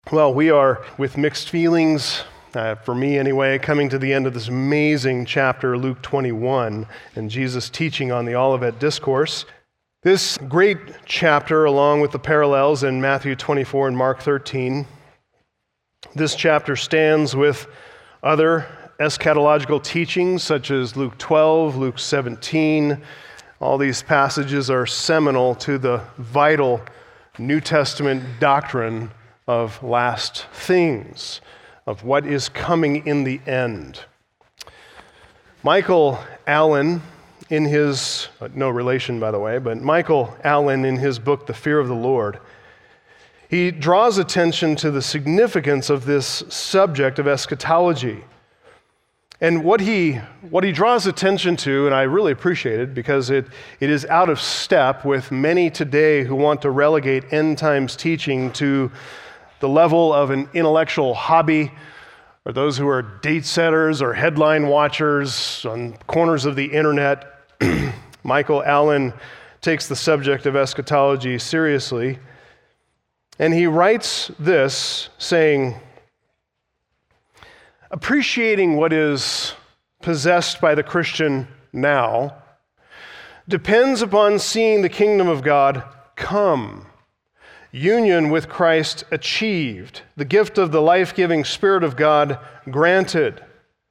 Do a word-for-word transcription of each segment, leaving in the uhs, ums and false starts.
Well, we are with mixed feelings, uh, for me anyway, coming to the end of this amazing chapter, Luke twenty-one, and Jesus teaching on the Olivet Discourse. This great chapter, along with the parallels in Matthew twenty-four and Mark thirteen, this chapter stands with other eschatological teachings such as Luke twelve, Luke seventeen. All these passages are seminal to the vital New Testament doctrine of last things, of what is coming in the end. Michael Allen, in his, no relation by the way, but Michael Allen in his book, The Fear of the Lord, he draws attention to the significance of this subject of eschatology. And what he what he draws attention to, and I really appreciate it because it, it is out of step with many today who want to relegate end times teaching to the level of an intellectual hobby, or those who are date setters or headline watchers on corners of the internet. Michael Allen takes the subject of eschatology seriously, and he writes this, saying, appreciating what is possessed by the Christian now depends upon seeing the kingdom of God come, union with Christ achieved, the gift of the life-giving Spirit of God granted.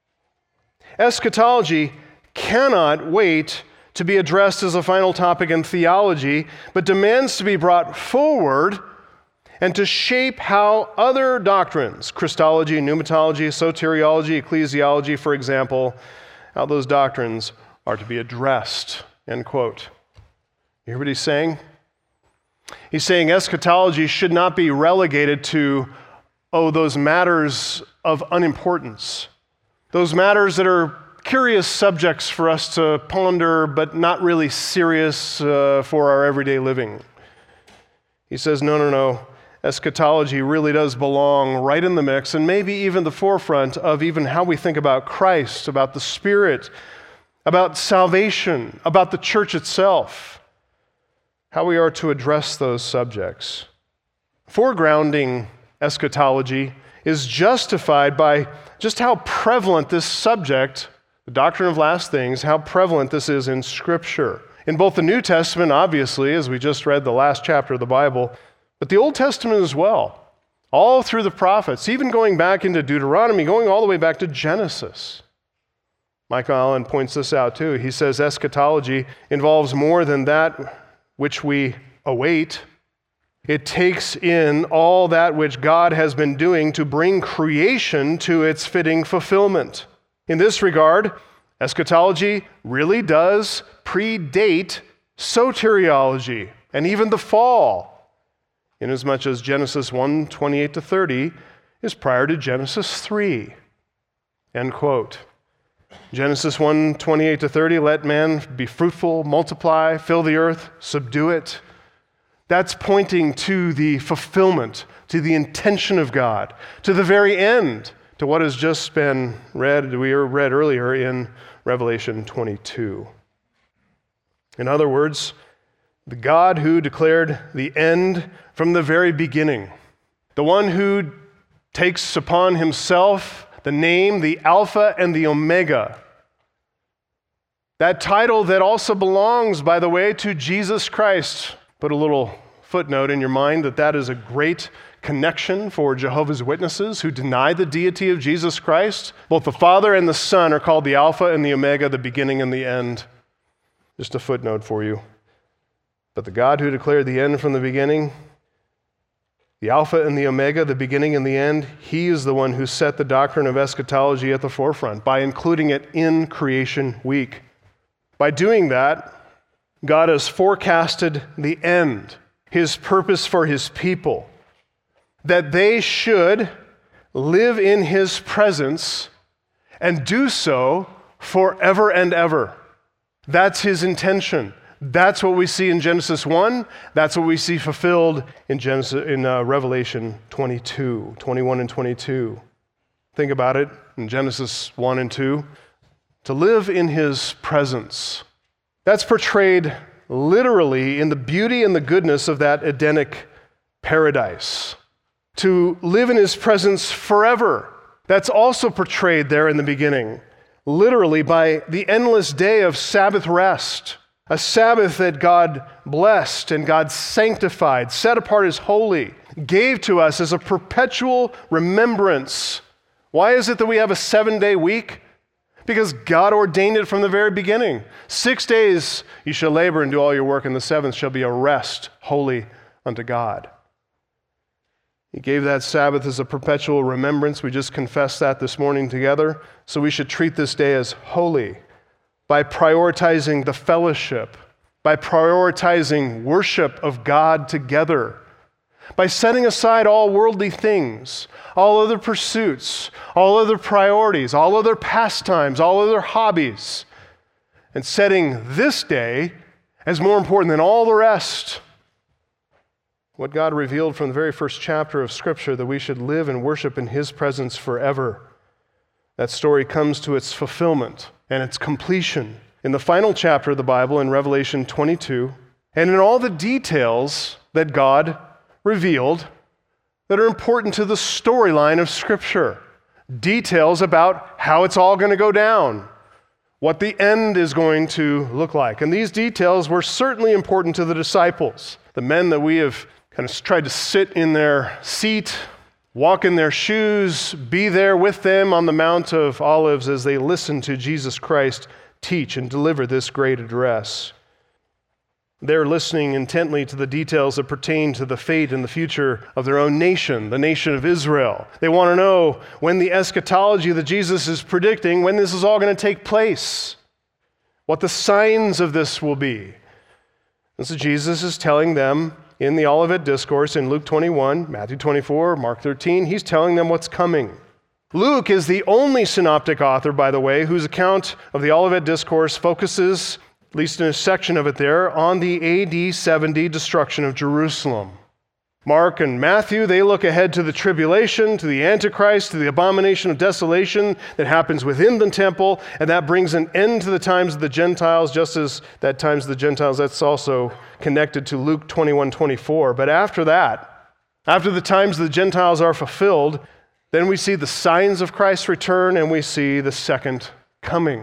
Eschatology cannot wait to be addressed as a final topic in theology, but demands to be brought forward and to shape how other doctrines, Christology, pneumatology, soteriology, ecclesiology, for example, how those doctrines are to be addressed, end quote. You hear what he's saying? He's saying eschatology should not be relegated to, oh, those matters of unimportance, those matters that are curious subjects for us to ponder, but not really serious uh, for our everyday living. He says, no, no, no. Eschatology really does belong right in the mix, and maybe even the forefront of even how we think about Christ, about the Spirit, about salvation, about the church itself, how we are to address those subjects. Foregrounding eschatology is justified by just how prevalent this subject, the doctrine of last things, how prevalent this is in Scripture. In both the New Testament, obviously, as we just read the last chapter of the Bible, but the Old Testament as well, all through the prophets, even going back into Deuteronomy, going all the way back to Genesis. Michael Allen points this out too. He says eschatology involves more than that which we await. It takes in all that which God has been doing to bring creation to its fitting fulfillment. In this regard, eschatology really does predate soteriology and even the fall, inasmuch as Genesis one, twenty-eight to thirty is prior to Genesis three. End quote. Genesis one, twenty-eight to thirty, let man be fruitful, multiply, fill the earth, subdue it. That's pointing to the fulfillment, to the intention of God, to the very end, to what has just been read, we read earlier in Revelation twenty-two. In other words, the God who declared the end from the very beginning, the one who takes upon himself the name, the Alpha and the Omega, that title that also belongs, by the way, to Jesus Christ. Put a little footnote in your mind that that is a great connection for Jehovah's Witnesses who deny the deity of Jesus Christ. Both the Father and the Son are called the Alpha and the Omega, the beginning and the end. Just a footnote for you. But the God who declared the end from the beginning, the Alpha and the Omega, the beginning and the end, he is the one who set the doctrine of eschatology at the forefront by including it in Creation Week. By doing that, God has forecasted the end, his purpose for his people, that they should live in his presence and do so forever and ever. That's his intention. That's what we see in Genesis one. That's what we see fulfilled in Genesis, in uh, Revelation twenty-two, twenty-one and twenty-two. Think about it in Genesis one and two. To live in his presence. That's portrayed literally in the beauty and the goodness of that Edenic paradise. to live in his presence forever. That's also portrayed there in the beginning, literally by the endless day of Sabbath rest, a Sabbath that God blessed and God sanctified, set apart as holy, gave to us as a perpetual remembrance. Why is it that we have a seven-day week? Because God ordained it from the very beginning. Six days you shall labor and do all your work, and the seventh shall be a rest, holy unto God. He gave that Sabbath as a perpetual remembrance. We just confessed that this morning together. So we should treat this day as holy by prioritizing the fellowship, by prioritizing worship of God together, by setting aside all worldly things, all other pursuits, all other priorities, all other pastimes, all other hobbies, and setting this day as more important than all the rest. What God revealed from the very first chapter of Scripture, that we should live and worship in his presence forever. That story comes to its fulfillment and its completion in the final chapter of the Bible in Revelation twenty-two, and in all the details that God revealed that are important to the storyline of Scripture. Details about how it's all going to go down, what the end is going to look like. And these details were certainly important to the disciples, the men that we have kind of tried to sit in their seat, walk in their shoes, be there with them on the Mount of Olives as they listen to Jesus Christ teach and deliver this great address. They're listening intently to the details that pertain to the fate and the future of their own nation, the nation of Israel. They want to know when the eschatology that Jesus is predicting, when this is all going to take place, what the signs of this will be. And so Jesus is telling them in the Olivet Discourse in Luke twenty-one, Matthew twenty-four, Mark thirteen, he's telling them what's coming. Luke is the only synoptic author, by the way, whose account of the Olivet Discourse focuses, at least in a section of it there, on the A D seventy destruction of Jerusalem. Mark and Matthew, they look ahead to the tribulation, to the Antichrist, to the abomination of desolation that happens within the temple, and that brings an end to the times of the Gentiles, just as that times of the Gentiles, that's also connected to Luke twenty-one twenty-four. But after that, after the times of the Gentiles are fulfilled, then we see the signs of Christ's return and we see the second coming.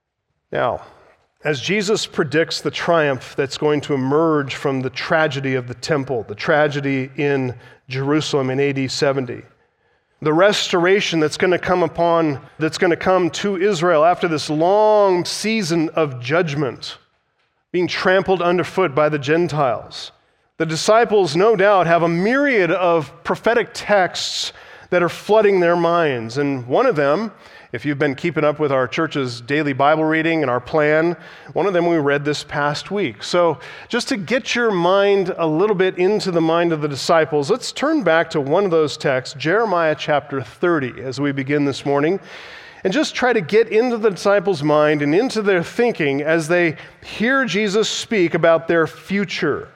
Now, as Jesus predicts the triumph that's going to emerge from the tragedy of the temple, the tragedy in Jerusalem in A D seventy, the restoration that's going to come upon, that's going to come to Israel after this long season of judgment, being trampled underfoot by the Gentiles. The disciples, no doubt, have a myriad of prophetic texts that are flooding their minds. And one of them, if you've been keeping up with our church's daily Bible reading and our plan, one of them we read this past week. So just to get your mind a little bit into the mind of the disciples, let's turn back to one of those texts, Jeremiah chapter thirty, as we begin this morning, and just try to get into the disciples' mind and into their thinking as they hear Jesus speak about their future.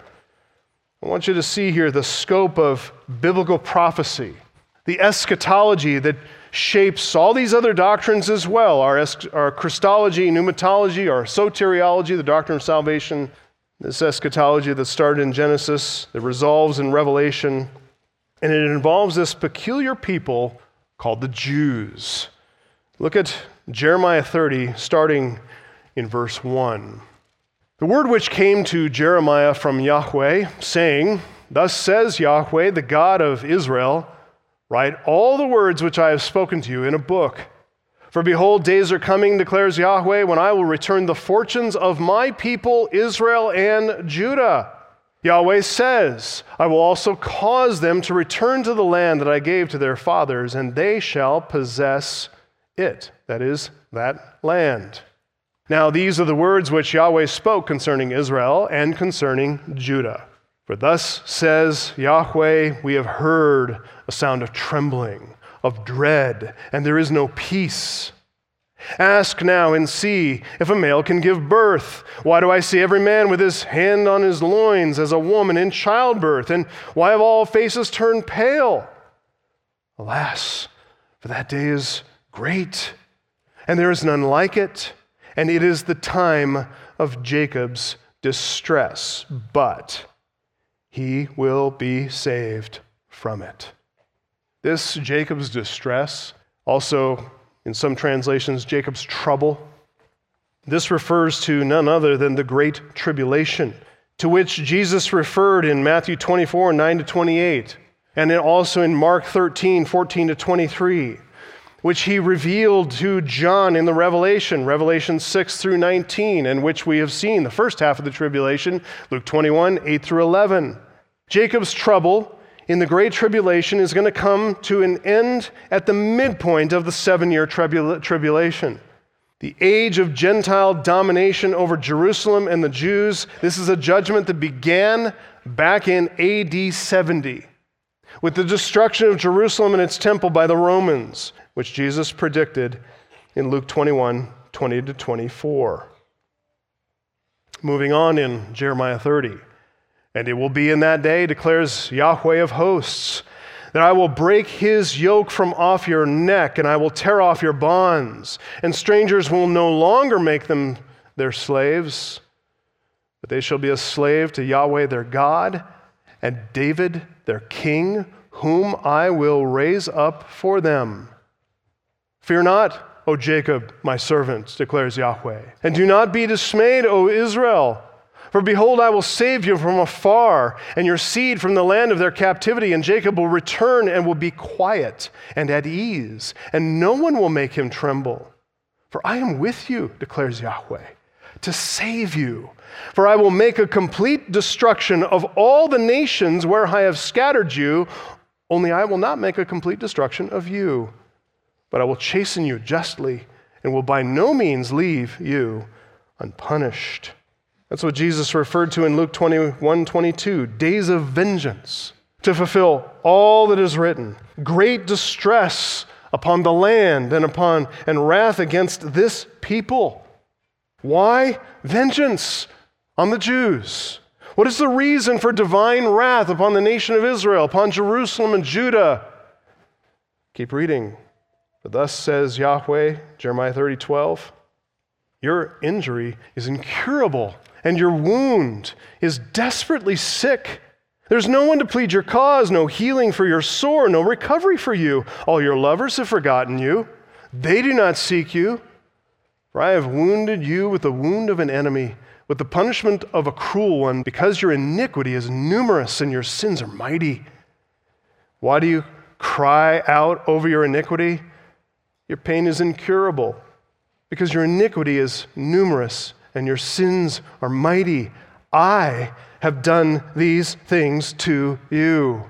I want you to see here the scope of biblical prophecy, the eschatology that shapes all these other doctrines as well, our, es- our Christology, pneumatology, our soteriology, the doctrine of salvation, this eschatology that started in Genesis, that resolves in Revelation, and it involves this peculiar people called the Jews. Look at Jeremiah thirty, starting in verse one. The word which came to Jeremiah from Yahweh, saying, "Thus says Yahweh, the God of Israel, write all the words which I have spoken to you in a book. For behold, days are coming, declares Yahweh, when I will return the fortunes of my people Israel and Judah. Yahweh says, I will also cause them to return to the land that I gave to their fathers, and they shall possess it," that is, that land. Now these are the words which Yahweh spoke concerning Israel and concerning Judah. For thus says Yahweh, we have heard a sound of trembling, of dread, and there is no peace. Ask now and see if a male can give birth. Why do I see every man with his hand on his loins as a woman in childbirth? And why have all faces turned pale? Alas, for that day is great, and there is none like it, and it is the time of Jacob's distress, but he will be saved from it. This Jacob's distress, also in some translations, Jacob's trouble, this refers to none other than the Great Tribulation, to which Jesus referred in Matthew twenty-four, nine to twenty-eight, and then also in Mark thirteen, fourteen to twenty-three, which he revealed to John in the Revelation, Revelation six through nineteen, and which we have seen the first half of the tribulation, Luke twenty-one, eight through eleven. Jacob's trouble in the Great Tribulation is going to come to an end at the midpoint of the seven-year tribula- tribulation. The age of Gentile domination over Jerusalem and the Jews, this is a judgment that began back in A D seventy with the destruction of Jerusalem and its temple by the Romans, which Jesus predicted in Luke twenty-one, twenty to twenty-four. Moving on in Jeremiah thirty. And it will be in that day, declares Yahweh of hosts, that I will break his yoke from off your neck, and I will tear off your bonds, and strangers will no longer make them their slaves, but they shall be a slave to Yahweh their God, and David their king, whom I will raise up for them. Fear not, O Jacob, my servant, declares Yahweh, and do not be dismayed, O Israel. For behold, I will save you from afar, and your seed from the land of their captivity, and Jacob will return and will be quiet and at ease, and no one will make him tremble. For I am with you, declares Yahweh, to save you. For I will make a complete destruction of all the nations where I have scattered you, only I will not make a complete destruction of you. But I will chasten you justly, and will by no means leave you unpunished. That's what Jesus referred to in Luke twenty-one, twenty-two, days of vengeance, to fulfill all that is written, great distress upon the land and upon and wrath against this people. Why? Vengeance on the Jews. What is the reason for divine wrath upon the nation of Israel, upon Jerusalem and Judah? Keep reading. But thus says Yahweh, Jeremiah thirty, twelve, your injury is incurable, and your wound is desperately sick. There's no one to plead your cause, no healing for your sore, no recovery for you. All your lovers have forgotten you. They do not seek you. For I have wounded you with the wound of an enemy, with the punishment of a cruel one, because your iniquity is numerous and your sins are mighty. Why do you cry out over your iniquity? Your pain is incurable, because your iniquity is numerous and your sins are mighty. I have done these things to you.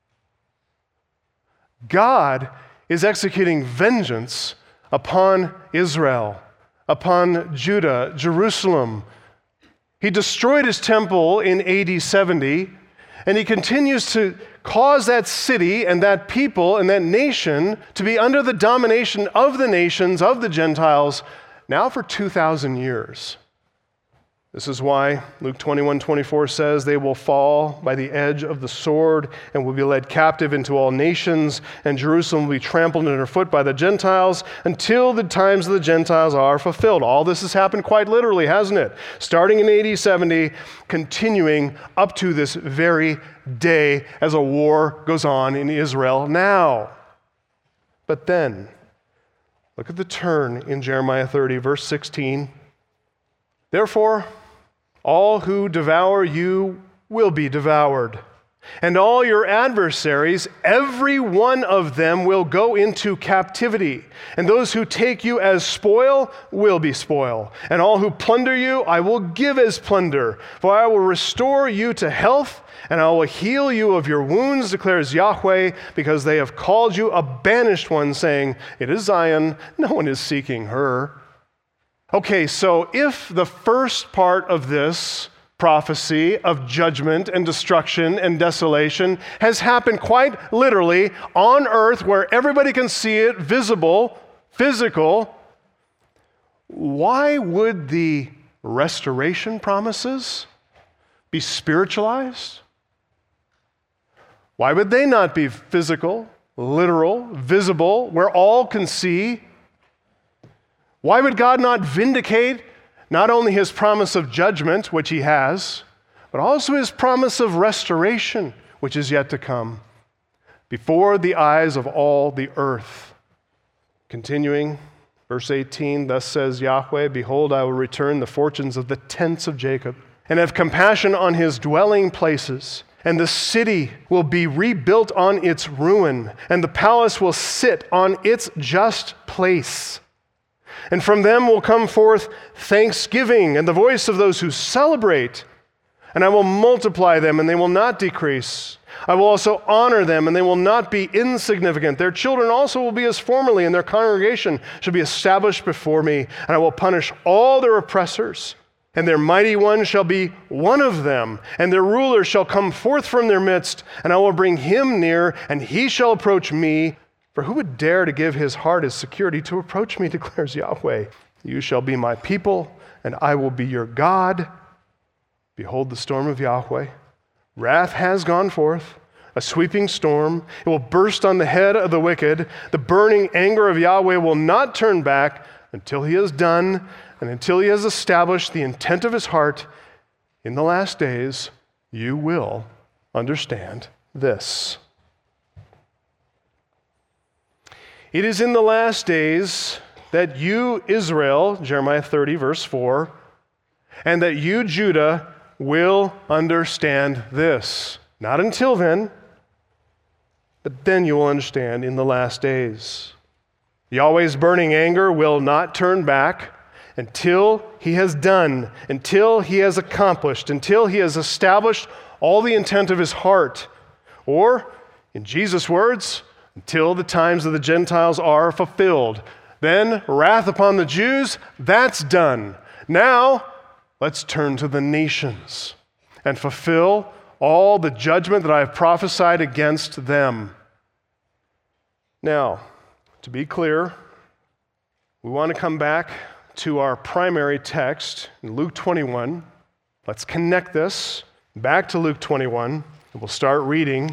God is executing vengeance upon Israel, upon Judah, Jerusalem. He destroyed his temple in A D seventy, and he continues to cause that city and that people and that nation to be under the domination of the nations, of the Gentiles, now for two thousand years. This is why Luke twenty-one, twenty-four says, they will fall by the edge of the sword and will be led captive into all nations, and Jerusalem will be trampled underfoot by the Gentiles until the times of the Gentiles are fulfilled. All this has happened quite literally, hasn't it? Starting in A D seventy, continuing up to this very day as a war goes on in Israel now. But then, look at the turn in Jeremiah thirty, verse sixteen. Therefore, all who devour you will be devoured, and all your adversaries, every one of them will go into captivity, and those who take you as spoil will be spoil, and all who plunder you I will give as plunder, for I will restore you to health, and I will heal you of your wounds, declares Yahweh, because they have called you a banished one, saying, it is Zion, no one is seeking her. Okay, so if the first part of this prophecy of judgment and destruction and desolation has happened quite literally on earth where everybody can see it, visible, physical, why would the restoration promises be spiritualized? Why would they not be physical, literal, visible, where all can see? Why would God not vindicate not only his promise of judgment, which he has, but also his promise of restoration, which is yet to come? before the eyes of all the earth. Continuing, verse eighteen, thus says Yahweh, behold, I will return the fortunes of the tents of Jacob, and have compassion on his dwelling places. And the city will be rebuilt on its ruin, and the palace will sit on its just place. And from them will come forth thanksgiving and the voice of those who celebrate. And I will multiply them, and they will not decrease. I will also honor them, and they will not be insignificant. Their children also will be as formerly, and their congregation shall be established before me. And I will punish all their oppressors. And their mighty one shall be one of them, and their ruler shall come forth from their midst, and I will bring him near, and he shall approach me. For who would dare to give his heart as security to approach me, declares Yahweh. You shall be my people, and I will be your God. Behold the storm of Yahweh. Wrath has gone forth, a sweeping storm. It will burst on the head of the wicked. The burning anger of Yahweh will not turn back until he has done, and until he has established the intent of his heart. In the last days, you will understand this. It is in the last days that you, Israel, Jeremiah thirty, verse four, and that you, Judah, will understand this. Not until then, but then you will understand in the last days. Yahweh's burning anger will not turn back until he has done, until he has accomplished, until he has established all the intent of his heart. Or, in Jesus' words, until the times of the Gentiles are fulfilled. Then, wrath upon the Jews, that's done. Now, let's turn to the nations and fulfill all the judgment that I have prophesied against them. Now, to be clear, we want to come back to our primary text in Luke twenty-one. Let's connect this back to Luke twenty-one, and we'll start reading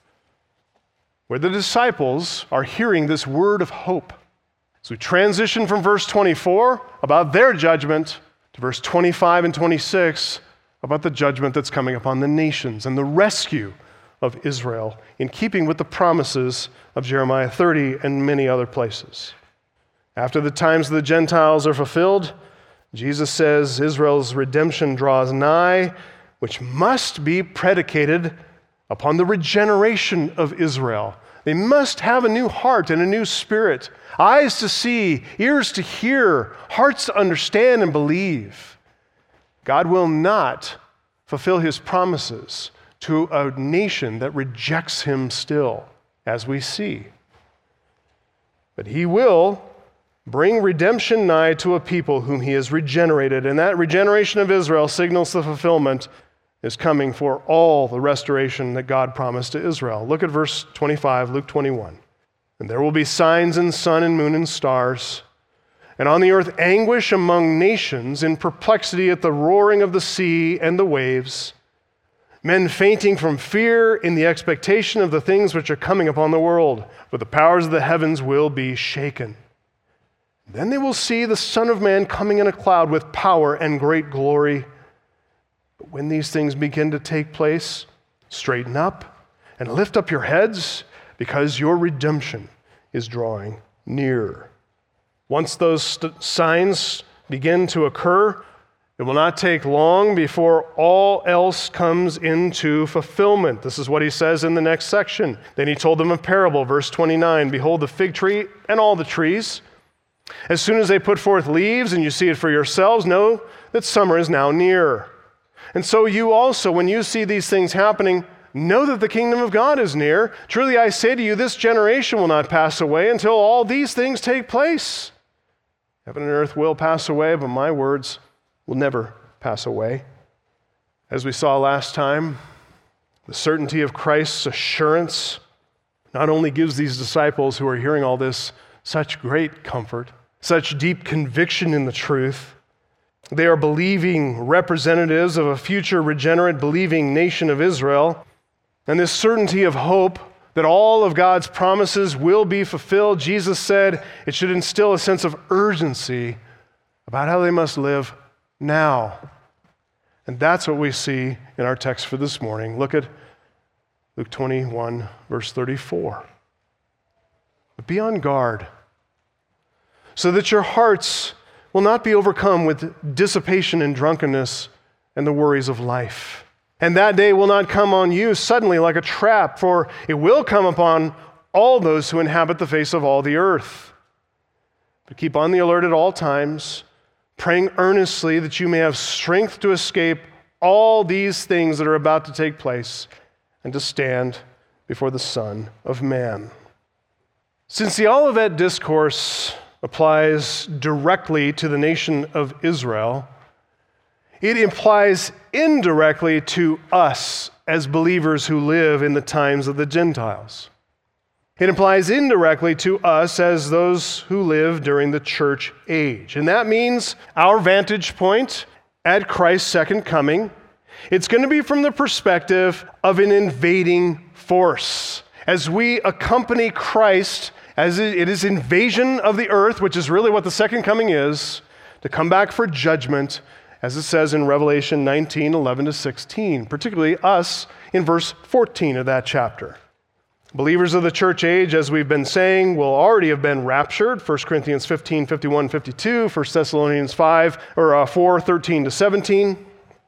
where the disciples are hearing this word of hope. So we transition from verse twenty-four about their judgment to verse twenty-five and twenty-six about the judgment that's coming upon the nations and the rescue of Israel in keeping with the promises of Jeremiah thirty and many other places. After the times of the Gentiles are fulfilled, Jesus says Israel's redemption draws nigh, which must be predicated upon the regeneration of Israel. They must have a new heart and a new spirit, eyes to see, ears to hear, hearts to understand and believe. God will not fulfill his promises to a nation that rejects him still, as we see. But he will bring redemption nigh to a people whom he has regenerated, and that regeneration of Israel signals the fulfillment is coming for all the restoration that God promised to Israel. Look at verse twenty-five, Luke twenty-one. And there will be signs in sun and moon and stars, and on the earth anguish among nations in perplexity at the roaring of the sea and the waves, men fainting from fear in the expectation of the things which are coming upon the world, for the powers of the heavens will be shaken. Then they will see the Son of Man coming in a cloud with power and great glory. But when these things begin to take place, straighten up and lift up your heads, because your redemption is drawing near. Once those st- signs begin to occur, it will not take long before all else comes into fulfillment. This is what he says in the next section. Then he told them a parable, verse twenty-nine. Behold, the fig tree and all the trees, as soon as they put forth leaves and you see it for yourselves, know that summer is now near. And so you also, when you see these things happening, know that the kingdom of God is near. Truly I say to you, this generation will not pass away until all these things take place. Heaven and earth will pass away, but my words will never pass away. As we saw last time, the certainty of Christ's assurance not only gives these disciples who are hearing all this such great comfort, such deep conviction in the truth. They are believing representatives of a future regenerate believing nation of Israel. And this certainty of hope that all of God's promises will be fulfilled, Jesus said it should instill a sense of urgency about how they must live now. And that's what we see in our text for this morning. Look at Luke twenty-one, verse thirty-four. But be on guard, so that your hearts will not be overcome with dissipation and drunkenness and the worries of life. And that day will not come on you suddenly like a trap, for it will come upon all those who inhabit the face of all the earth. But keep on the alert at all times, praying earnestly that you may have strength to escape all these things that are about to take place and to stand before the Son of Man. Since the Olivet Discourse applies directly to the nation of Israel, it implies indirectly to us as believers who live in the times of the Gentiles. It implies indirectly to us as those who live during the church age. And that means our vantage point at Christ's second coming, it's going to be from the perspective of an invading force. As we accompany Christ, as it is invasion of the earth, which is really what the second coming is, to come back for judgment, as it says in Revelation nineteen, eleven to sixteen, particularly us in verse fourteen of that chapter. Believers of the church age, as we've been saying, will already have been raptured. First Corinthians fifteen, fifty-one, fifty-two, First Thessalonians five, or uh, four, thirteen to seventeen.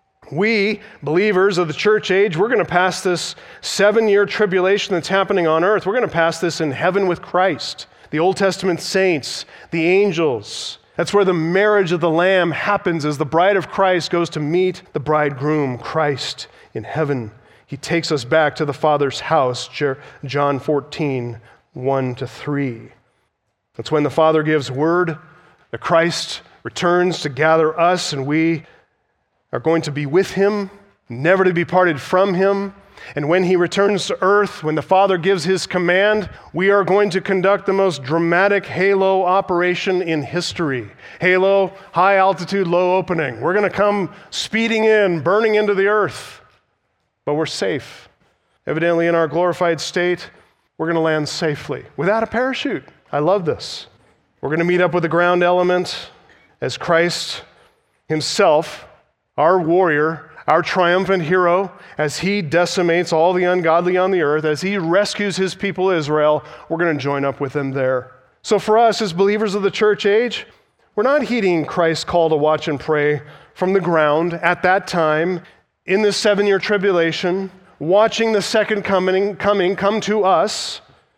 We, believers of the church age, we're going to pass this seven-year tribulation that's happening on earth. We're going to pass this in heaven with Christ, the Old Testament saints, the angels. That's where the marriage of the Lamb happens as the bride of Christ goes to meet the bridegroom, Christ, in heaven. He takes us back to the Father's house, John fourteen, one to three. That's when the Father gives word that Christ returns to gather us, and we are going to be with him, never to be parted from him. And when he returns to earth, when the Father gives his command, we are going to conduct the most dramatic halo operation in history. Halo, high altitude, low opening. We're going to come speeding in, burning into the earth, but we're safe. Evidently, in our glorified state, we're going to land safely without a parachute. I love this. We're going to meet up with the ground element as Christ himself, our warrior, our triumphant hero, as he decimates all the ungodly on the earth, as he rescues his people Israel, we're going to join up with him there. So for us as believers of the church age, we're not heeding Christ's call to watch and pray from the ground at that time in this seven-year tribulation, watching the second coming, coming come to us.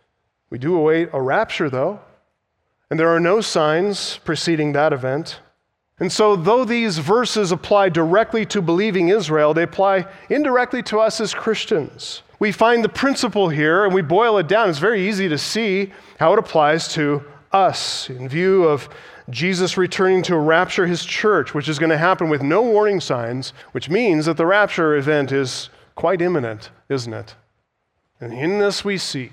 We do await a rapture, though, and there are no signs preceding that event. And so though these verses apply directly to believing Israel, they apply indirectly to us as Christians. We find the principle here and we boil it down. It's very easy to see how it applies to us in view of Jesus returning to rapture his church, which is going to happen with no warning signs, which means that the rapture event is quite imminent, isn't it? And in this we see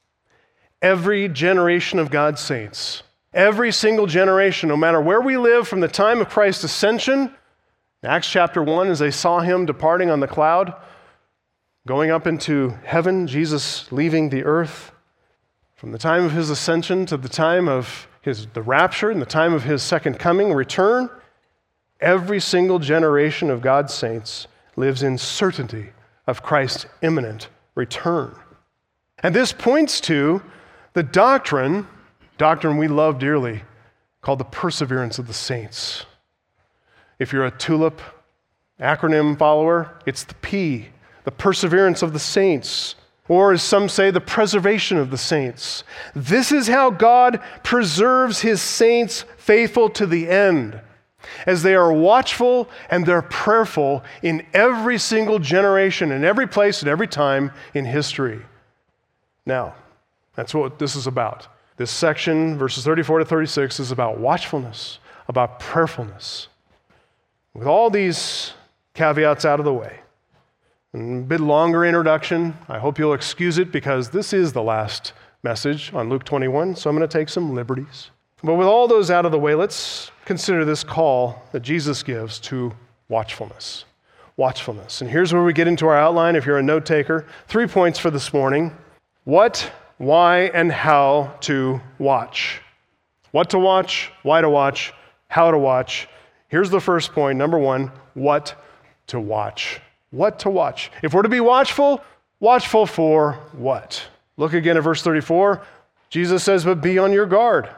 every generation of God's saints, every single generation, no matter where we live from the time of Christ's ascension, in Acts chapter one, as they saw him departing on the cloud, going up into heaven, Jesus leaving the earth, from the time of his ascension to the time of his the rapture and the time of his second coming, return, every single generation of God's saints lives in certainty of Christ's imminent return. And this points to the doctrine Doctrine we love dearly, called the perseverance of the saints. If you're a TULIP acronym follower, it's the P, the perseverance of the saints, or as some say, the preservation of the saints. This is how God preserves his saints faithful to the end, as they are watchful and they're prayerful in every single generation, in every place, at every time in history. Now, that's what this is about. This section, verses thirty-four to thirty-six, is about watchfulness, about prayerfulness. With all these caveats out of the way, and a bit longer introduction, I hope you'll excuse it because this is the last message on Luke twenty-one, so I'm going to take some liberties. But with all those out of the way, let's consider this call that Jesus gives to watchfulness. Watchfulness. And here's where we get into our outline if you're a note taker. Three points for this morning. What, why, and how to watch. What to watch, why to watch, how to watch. Here's the first point. Number one, what to watch. What to watch. If we're to be watchful, Watchful for what? Look again at verse thirty-four. Jesus says, but be on your guard,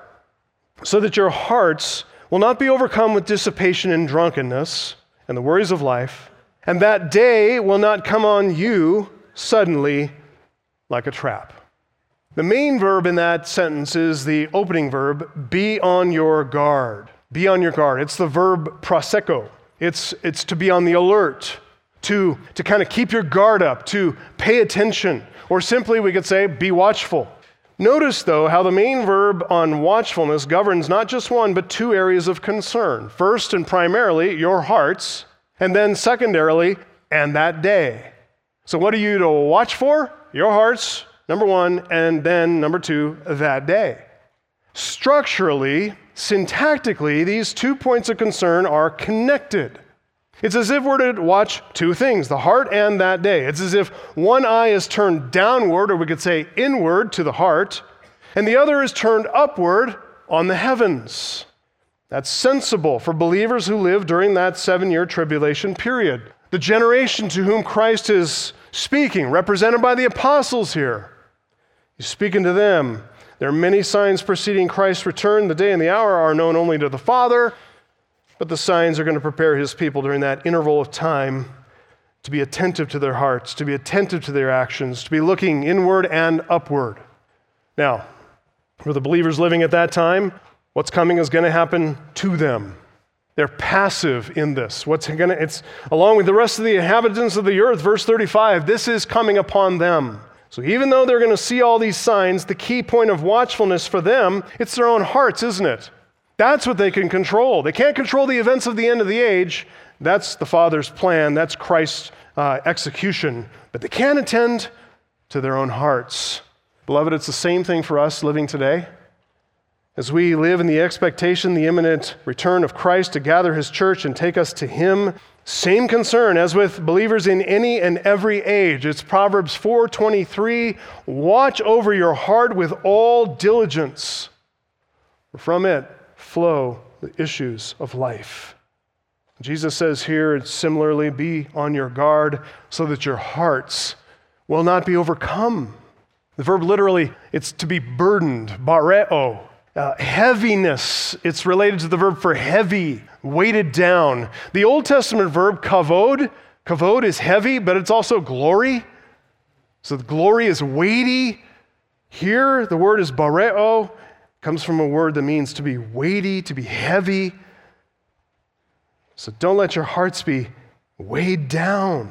so that your hearts will not be overcome with dissipation and drunkenness and the worries of life, and that day will not come on you suddenly like a trap. The main verb in that sentence is the opening verb, be on your guard. Be on your guard. It's the verb proseko. It's, it's to be on the alert, to, to kind of keep your guard up, to pay attention, or simply we could say, be watchful. Notice, though, how the main verb on watchfulness governs not just one, but two areas of concern. First and primarily, your hearts, and then secondarily, and that day. So what are you to watch for? Your hearts, number one, and then number two, that day. Structurally, syntactically, these two points of concern are connected. It's as if we're to watch two things, the heart and that day. It's as if one eye is turned downward, or we could say inward to the heart, and the other is turned upward on the heavens. That's sensible for believers who live during that seven-year tribulation period. The generation to whom Christ is speaking, represented by the apostles here. He's speaking to them. There are many signs preceding Christ's return. The day and the hour are known only to the Father, but the signs are going to prepare his people during that interval of time to be attentive to their hearts, to be attentive to their actions, to be looking inward and upward. Now, for the believers living at that time, what's coming is going to happen to them. They're passive in this. What's going to, it's along with the rest of the inhabitants of the earth, verse thirty-five, this is coming upon them. So even though they're going to see all these signs, the key point of watchfulness for them, it's their own hearts, isn't it? That's what they can control. They can't control the events of the end of the age. That's the Father's plan. That's Christ's uh, execution. But they can attend to their own hearts. Beloved, it's the same thing for us living today. As we live in the expectation, the imminent return of Christ to gather his church and take us to him, same concern as with believers in any and every age. It's Proverbs four twenty-three, watch over your heart with all diligence, for from it flow the issues of life. Jesus says here, similarly, be on your guard so that your hearts will not be overcome. The verb literally, it's to be burdened, bareo. Uh, heaviness, it's related to the verb for heavy, weighted down. The Old Testament verb kavod, kavod is heavy, but it's also glory. So the glory is weighty. Here, the word is bareo, comes from a word that means to be weighty, to be heavy. So don't let your hearts be weighed down.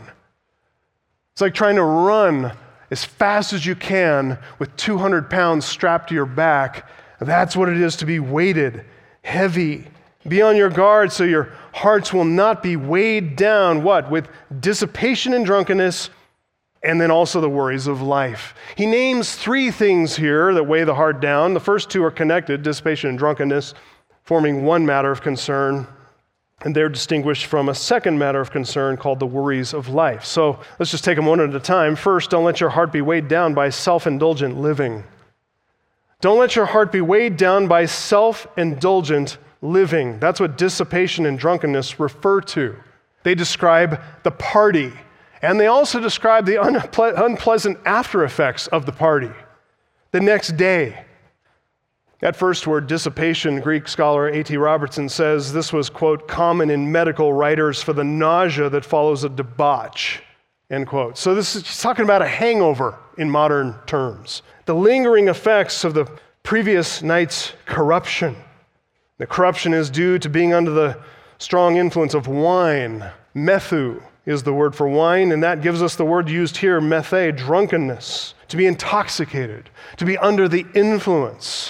It's like trying to run as fast as you can with two hundred pounds strapped to your back. That's what it is to be weighted, heavy. Be on your guard so your hearts will not be weighed down, what? With dissipation and drunkenness, and then also the worries of life. He names three things here that weigh the heart down. The first two are connected, dissipation and drunkenness, forming one matter of concern, and they're distinguished from a second matter of concern called the worries of life. So let's just take them one at a time. First, don't let your heart be weighed down by self-indulgent living. Don't let your heart be weighed down by self-indulgent living. That's what dissipation and drunkenness refer to. They describe the party, and they also describe the unple- unpleasant after effects of the party the next day. That first word, dissipation, Greek scholar A T Robertson says this was, quote, common in medical writers for the nausea that follows a debauch, end quote. So this is he's talking about a hangover in modern terms. The lingering effects of the previous night's corruption. The corruption is due to being under the strong influence of wine. Methu is the word for wine, and that gives us the word used here, methe, drunkenness, to be intoxicated, to be under the influence.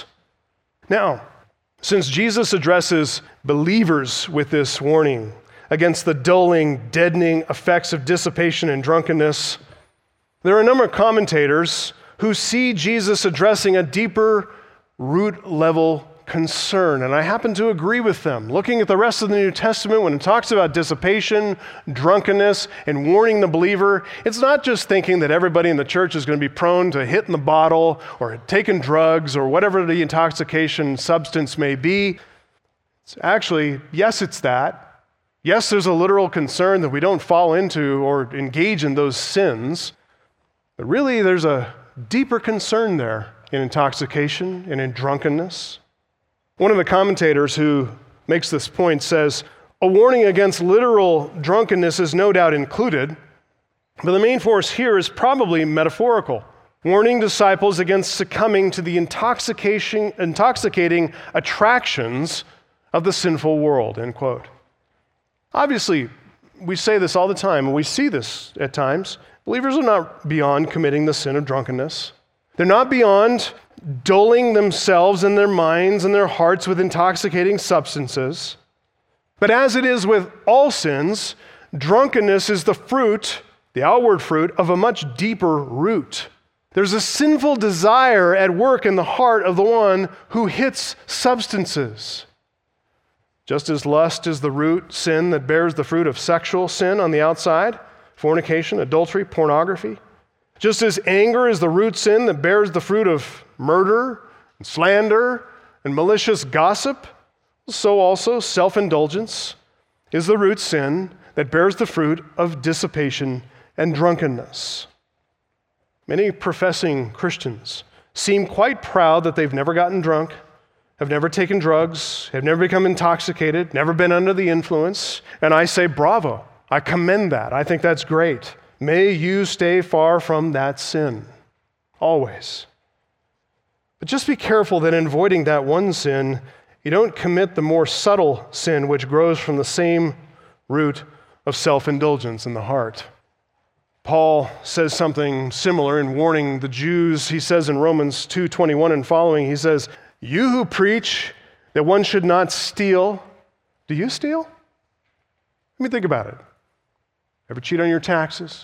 Now, since Jesus addresses believers with this warning against the dulling, deadening effects of dissipation and drunkenness, there are a number of commentators who see Jesus addressing a deeper root level concern, and I happen to agree with them. Looking at the rest of the New Testament, when it talks about dissipation, drunkenness, and warning the believer, it's not just thinking that everybody in the church is going to be prone to hitting the bottle or taking drugs or whatever the intoxication substance may be. It's actually, yes, it's that. Yes, there's a literal concern that we don't fall into or engage in those sins. But really, there's a deeper concern there in intoxication and in drunkenness. One of the commentators who makes this point says, a warning against literal drunkenness is no doubt included, but the main force here is probably metaphorical, warning disciples against succumbing to the intoxication, intoxicating attractions of the sinful world, end quote. Obviously, we say this all the time, and we see this at times. Believers are not beyond committing the sin of drunkenness. They're not beyond dulling themselves and their minds and their hearts with intoxicating substances. But as it is with all sins, drunkenness is the fruit, the outward fruit, of a much deeper root. There's a sinful desire at work in the heart of the one who hits substances. Just as lust is the root sin that bears the fruit of sexual sin on the outside, fornication, adultery, pornography. Just as anger is the root sin that bears the fruit of murder, and slander, and malicious gossip, so also self-indulgence is the root sin that bears the fruit of dissipation and drunkenness. Many professing Christians seem quite proud that they've never gotten drunk, have never taken drugs, have never become intoxicated, never been under the influence, and I say bravo. I commend that. I think that's great. May you stay far from that sin, always. But just be careful that in avoiding that one sin, you don't commit the more subtle sin which grows from the same root of self-indulgence in the heart. Paul says something similar in warning the Jews. He says in Romans two twenty-one and following, he says, you who preach that one should not steal, do you steal? Let me think about it. Ever cheat on your taxes?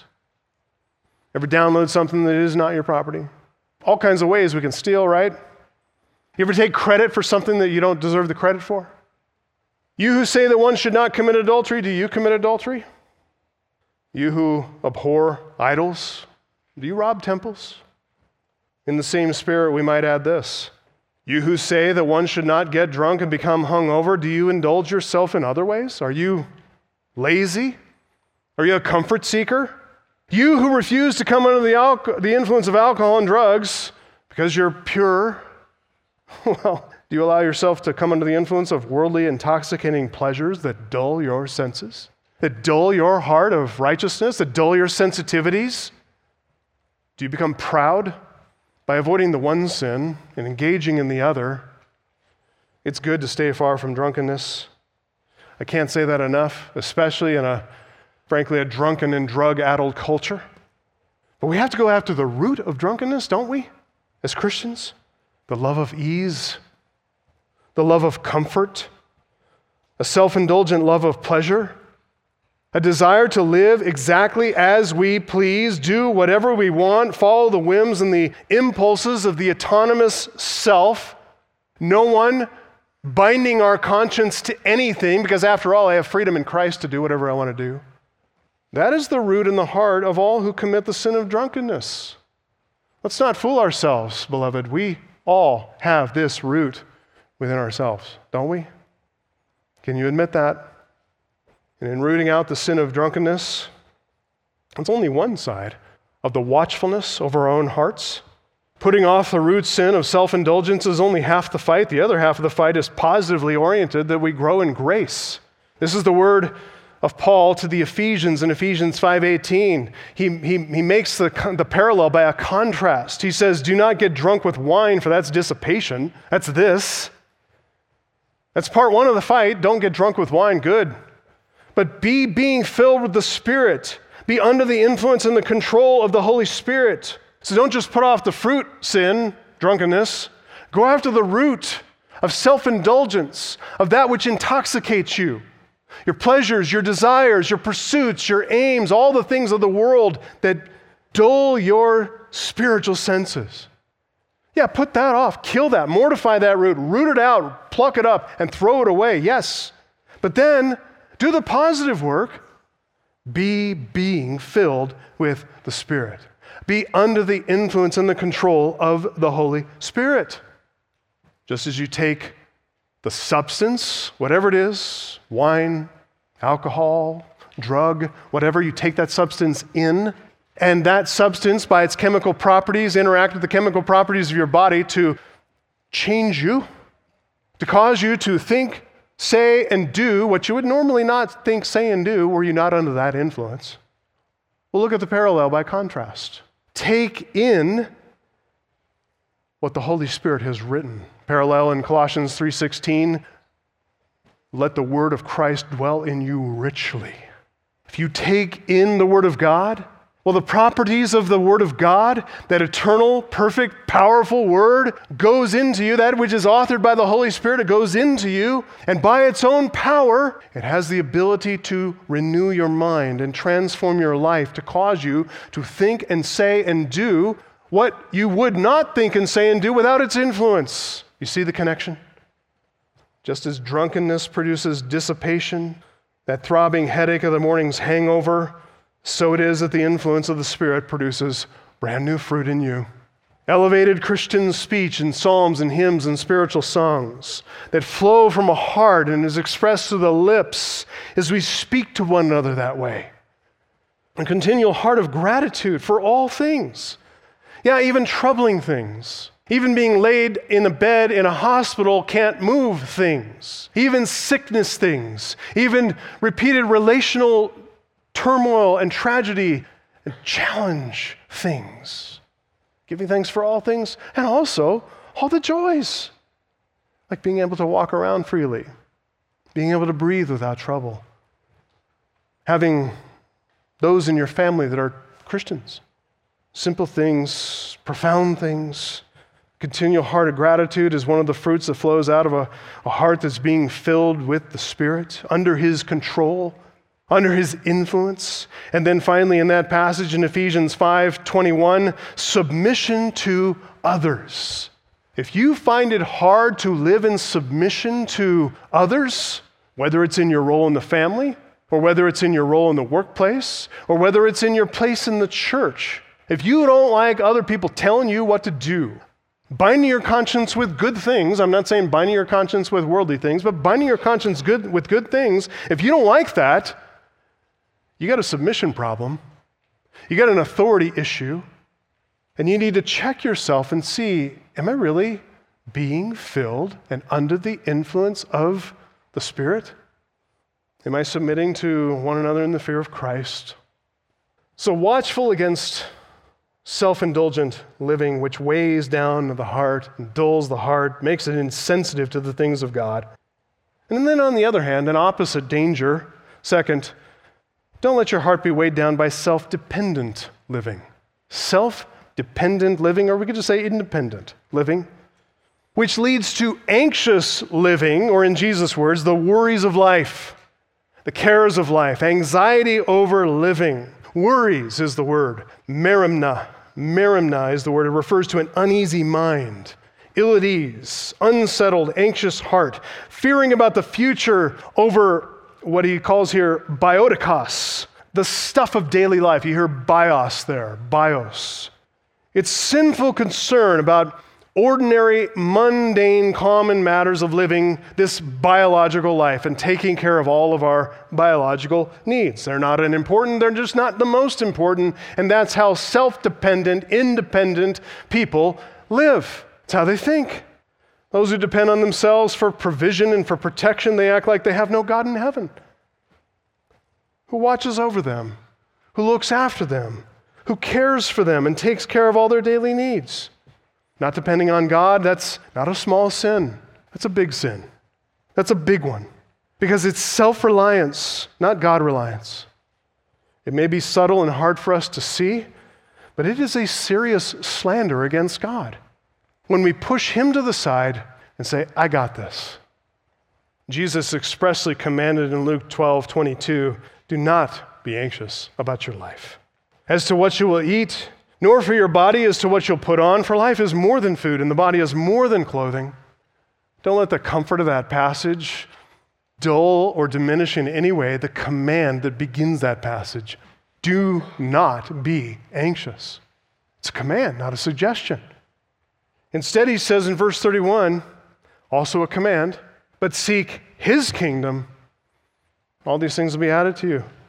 Ever download something that is not your property? All kinds of ways we can steal, right? You ever take credit for something that you don't deserve the credit for? You who say that one should not commit adultery, do you commit adultery? You who abhor idols, do you rob temples? In the same spirit, we might add this. You who say that one should not get drunk and become hungover, do you indulge yourself in other ways? Are you lazy? Are you a comfort seeker? You who refuse to come under the, alco- the influence of alcohol and drugs because you're pure, well, do you allow yourself to come under the influence of worldly, intoxicating pleasures that dull your senses, that dull your heart of righteousness, that dull your sensitivities? Do you become proud by avoiding the one sin and engaging in the other? It's good to stay far from drunkenness. I can't say that enough, especially in a, frankly, a drunken and drug-addled culture. But we have to go after the root of drunkenness, don't we, as Christians? The love of ease, the love of comfort, a self-indulgent love of pleasure, a desire to live exactly as we please, do whatever we want, follow the whims and the impulses of the autonomous self, no one binding our conscience to anything, because after all, I have freedom in Christ to do whatever I want to do. That is the root and the heart of all who commit the sin of drunkenness. Let's not fool ourselves, beloved. We all have this root within ourselves, don't we? Can you admit that? And in rooting out the sin of drunkenness, it's only one side of the watchfulness over our own hearts. Putting off the root sin of self-indulgence is only half the fight. The other half of the fight is positively oriented, that we grow in grace. This is the word of Paul to the Ephesians in Ephesians five eighteen. He, he, he makes the, the parallel by a contrast. He says, do not get drunk with wine, for that's dissipation. That's this. That's part one of the fight. Don't get drunk with wine, good. But be being filled with the Spirit. Be under the influence and the control of the Holy Spirit. So don't just put off the fruit sin, drunkenness. Go after the root of self-indulgence, of that which intoxicates you. Your pleasures, your desires, your pursuits, your aims, all the things of the world that dull your spiritual senses. Yeah, put that off, kill that, mortify that root, root it out, pluck it up, and throw it away, yes. But then do the positive work. Be being filled with the Spirit. Be under the influence and the control of the Holy Spirit. Just as you take the substance, whatever it is, wine, alcohol, drug, whatever, you take that substance in, And that substance, by its chemical properties, interact with the chemical properties of your body to change you, to cause you to think, say, and do what you would normally not think, say, and do were you not under that influence. Well, look at the parallel by contrast. Take in what the Holy Spirit has written. Parallel in Colossians three sixteen, let the word of Christ dwell in you richly. If you take in the word of God, well, the properties of the word of God, that eternal, perfect, powerful word, goes into you. That which is authored by the Holy Spirit, it goes into you. And by its own power, it has the ability to renew your mind and transform your life, to cause you to think and say and do what you would not think and say and do without its influence. You see the connection? Just as drunkenness produces dissipation, that throbbing headache of the morning's hangover, so it is that the influence of the Spirit produces brand new fruit in you. Elevated Christian speech and psalms and hymns and spiritual songs that flow from a heart and is expressed through the lips as we speak to one another that way. A continual heart of gratitude for all things. Yeah, even troubling things. Even being laid in a bed in a hospital can't move things. Even sickness things. Even repeated relational turmoil and tragedy and challenge things. Giving thanks for all things, and also all the joys, like being able to walk around freely, being able to breathe without trouble, having those in your family that are Christians. Simple things, profound things. Continual heart of gratitude is one of the fruits that flows out of a, a heart that's being filled with the Spirit, under His control, under His influence. And then finally in that passage in Ephesians five twenty-one, submission to others. If you find it hard to live in submission to others, whether it's in your role in the family, or whether it's in your role in the workplace, or whether it's in your place in the church, if you don't like other people telling you what to do, binding your conscience with good things, I'm not saying binding your conscience with worldly things, but binding your conscience good with good things, if you don't like that, you got a submission problem. You got an authority issue. And you need to check yourself and see, am I really being filled and under the influence of the Spirit? Am I submitting to one another in the fear of Christ? So watchful against self-indulgent living, which weighs down the heart and dulls the heart, makes it insensitive to the things of God. And then on the other hand, an opposite danger. Second, don't let your heart be weighed down by self-dependent living. Self-dependent living, or we could just say independent living, which leads to anxious living, or in Jesus' words, the worries of life, the cares of life, anxiety over living. Worries is the word. Merimna. Merimna is the word. It refers to an uneasy mind, ill at ease, unsettled, anxious heart, fearing about the future over what he calls here biotikos, the stuff of daily life. You hear bios there, bios. It's sinful concern about ordinary, mundane, common matters of living this biological life and taking care of all of our biological needs. They're not unimportant, they're just not the most important, and that's how self-dependent, independent people live. It's how they think. Those who depend on themselves for provision and for protection, they act like they have no God in heaven, who watches over them, who looks after them, who cares for them and takes care of all their daily needs. Not depending on God, that's not a small sin. That's a big sin. That's a big one, because it's self-reliance, not God-reliance. It may be subtle and hard for us to see, but it is a serious slander against God when we push Him to the side and say, I got this. Jesus expressly commanded in Luke twelve twenty-two, do not be anxious about your life, as to what you will eat, nor for your body as to what you'll put on, for life is more than food, and the body is more than clothing. Don't let the comfort of that passage dull or diminish in any way the command that begins that passage. Do not be anxious. It's a command, not a suggestion. Instead, he says in verse thirty-one, also a command, but seek His kingdom. All these things will be added to you.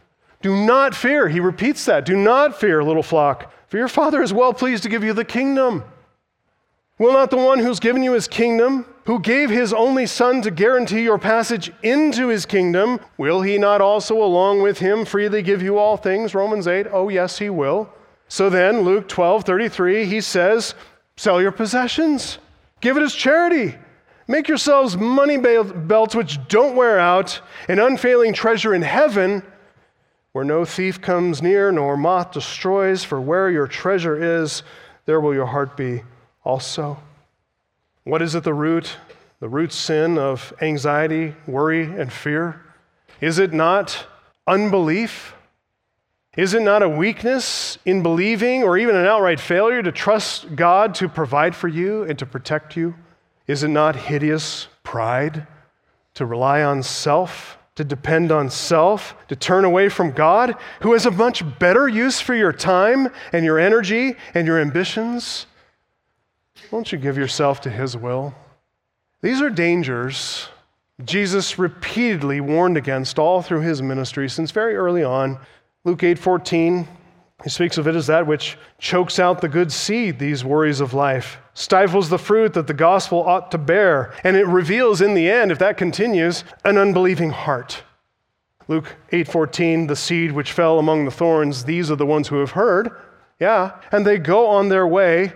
Do not fear. He repeats that. Do not fear, little flock, for your Father is well pleased to give you the kingdom. Will not the one who's given you his kingdom, who gave his only Son to guarantee your passage into his kingdom, will he not also along with him freely give you all things? Romans eight, oh yes, he will. So then, Luke twelve thirty-three, he says, sell your possessions, give it as charity. Make yourselves money belts which don't wear out, an unfailing treasure in heaven, where no thief comes near, nor moth destroys, for where your treasure is, there will your heart be also. What is at the root? The root sin of anxiety, worry, and fear? Is it not unbelief? Is it not a weakness in believing, or even an outright failure to trust God to provide for you and to protect you? Is it not hideous pride to rely on self, to depend on self, to turn away from God, who has a much better use for your time and your energy and your ambitions? Won't you give yourself to his will? These are dangers Jesus repeatedly warned against all through his ministry since very early on. Luke eight fourteen, he speaks of it as that which chokes out the good seed, these worries of life, stifles the fruit that the gospel ought to bear, and it reveals in the end, if that continues, an unbelieving heart. Luke eight fourteen, the seed which fell among the thorns, these are the ones who have heard, yeah, and they go on their way.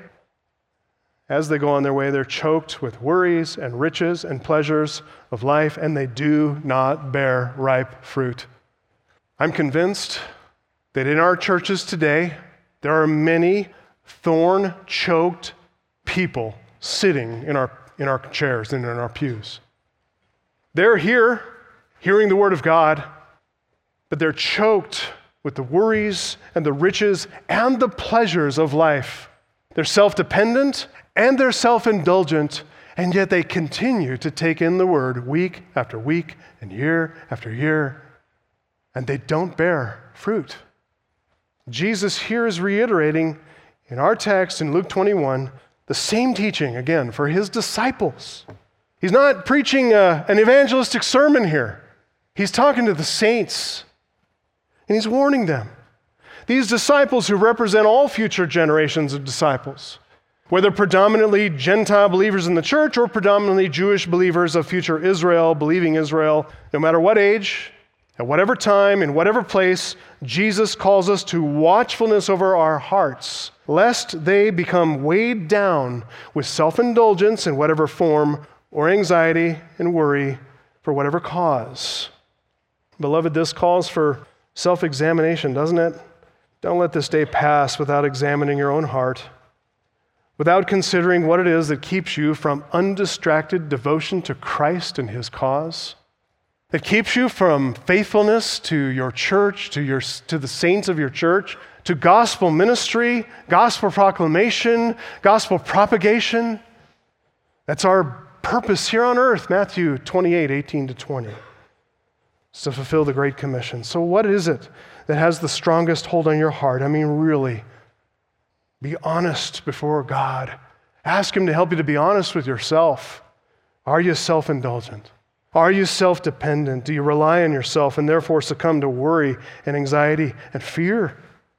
As they go on their way, they're choked with worries and riches and pleasures of life, and they do not bear ripe fruit. I'm convinced that in our churches today, there are many thorn-choked people sitting in our, in our chairs and in our pews. They're here hearing the word of God, but they're choked with the worries and the riches and the pleasures of life. They're self-dependent and they're self-indulgent, and yet they continue to take in the word week after week and year after year, and they don't bear fruit. Jesus here is reiterating in our text in Luke twenty-one the same teaching again for his disciples. He's not preaching a, an evangelistic sermon here. He's talking to the saints, and he's warning them. These disciples who represent all future generations of disciples, whether predominantly Gentile believers in the church or predominantly Jewish believers of future Israel, believing Israel, no matter what age, at whatever time, in whatever place, Jesus calls us to watchfulness over our hearts, lest they become weighed down with self-indulgence in whatever form, or anxiety and worry for whatever cause. Beloved, this calls for self-examination, doesn't it? Don't let this day pass without examining your own heart, without considering what it is that keeps you from undistracted devotion to Christ and his cause, that keeps you from faithfulness to your church, to your to the saints of your church, to gospel ministry, gospel proclamation, gospel propagation. That's our purpose here on earth, Matthew twenty-eight, eighteen to twenty. It's to fulfill the Great Commission. So what is it that has the strongest hold on your heart? I mean, really, be honest before God. Ask him to help you to be honest with yourself. Are you self-indulgent? Are you self-dependent? Do you rely on yourself and therefore succumb to worry and anxiety and fear?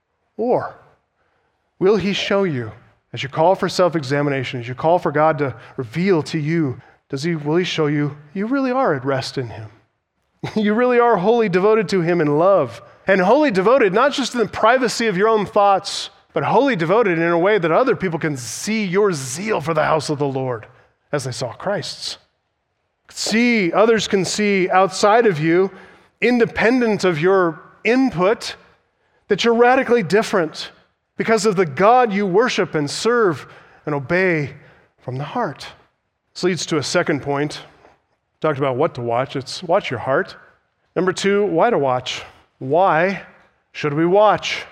Or will he show you, as you call for self-examination, as you call for God to reveal to you, does he, will he show you you really are at rest in him? You really are wholly devoted to him in love. And wholly devoted, not just in the privacy of your own thoughts, but wholly devoted in a way that other people can see your zeal for the house of the Lord as they saw Christ's. See, others can see outside of you, independent of your input, that you're radically different because of the God you worship and serve and obey from the heart. This leads to a second point. Talked about what to watch. It's watch your heart. Number two, why to watch. Why should we watch?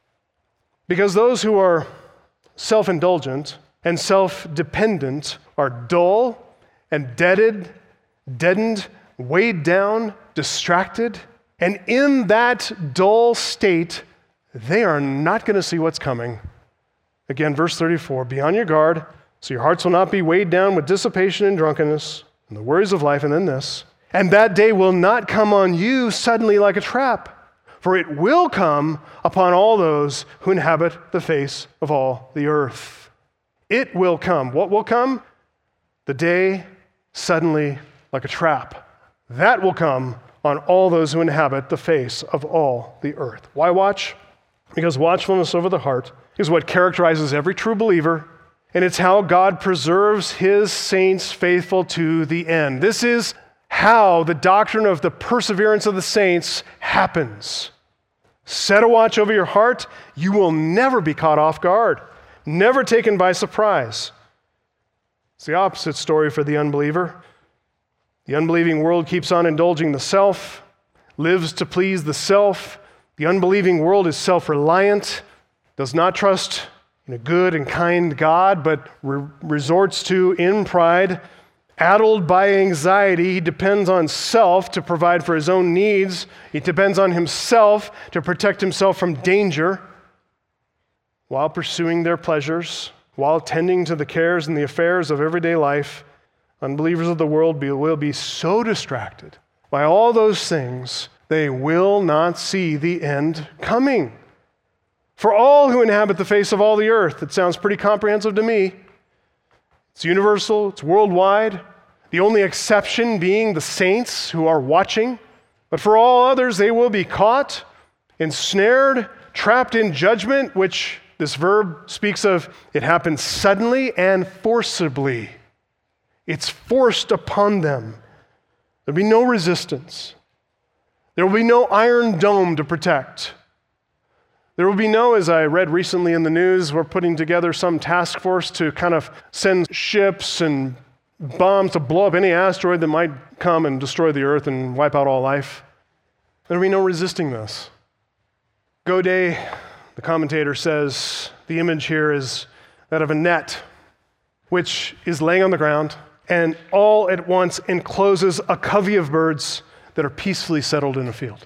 Because those who are self-indulgent and self-dependent are dull and deaded, deadened, weighed down, distracted, and in that dull state, they are not going to see what's coming. Again, verse thirty-four, be on your guard, so your hearts will not be weighed down with dissipation and drunkenness and the worries of life, and then this, and that day will not come on you suddenly like a trap. for it will come upon all those who inhabit the face of all the earth. It will come. What will come? The day suddenly like a trap. That will come on all those who inhabit the face of all the earth. Why watch? Because watchfulness over the heart is what characterizes every true believer, and it's how God preserves his saints faithful to the end. This is how the doctrine of the perseverance of the saints happens. Set a watch over your heart. You will never be caught off guard, never taken by surprise. It's the opposite story for the unbeliever. The unbelieving world keeps on indulging the self, lives to please the self. The unbelieving world is self-reliant, does not trust in a good and kind God, but re- resorts to, in pride, addled by anxiety, he depends on self to provide for his own needs. He depends on himself to protect himself from danger while pursuing their pleasures, while tending to the cares and the affairs of everyday life. Unbelievers of the world be, will be so distracted by all those things, they will not see the end coming. For all who inhabit the face of all the earth, it sounds pretty comprehensive to me. It's universal, it's worldwide, the only exception being the saints who are watching. But for all others, they will be caught, ensnared, trapped in judgment, which this verb speaks of. It happens suddenly and forcibly. It's forced upon them. There'll be no resistance. There will be no iron dome to protect. There will be no, as I read recently in the news, we're putting together some task force to kind of send ships and bombs to blow up any asteroid that might come and destroy the earth and wipe out all life. There will be no resisting this. Godet, the commentator, says the image here is that of a net which is laying on the ground and all at once encloses a covey of birds that are peacefully settled in a field.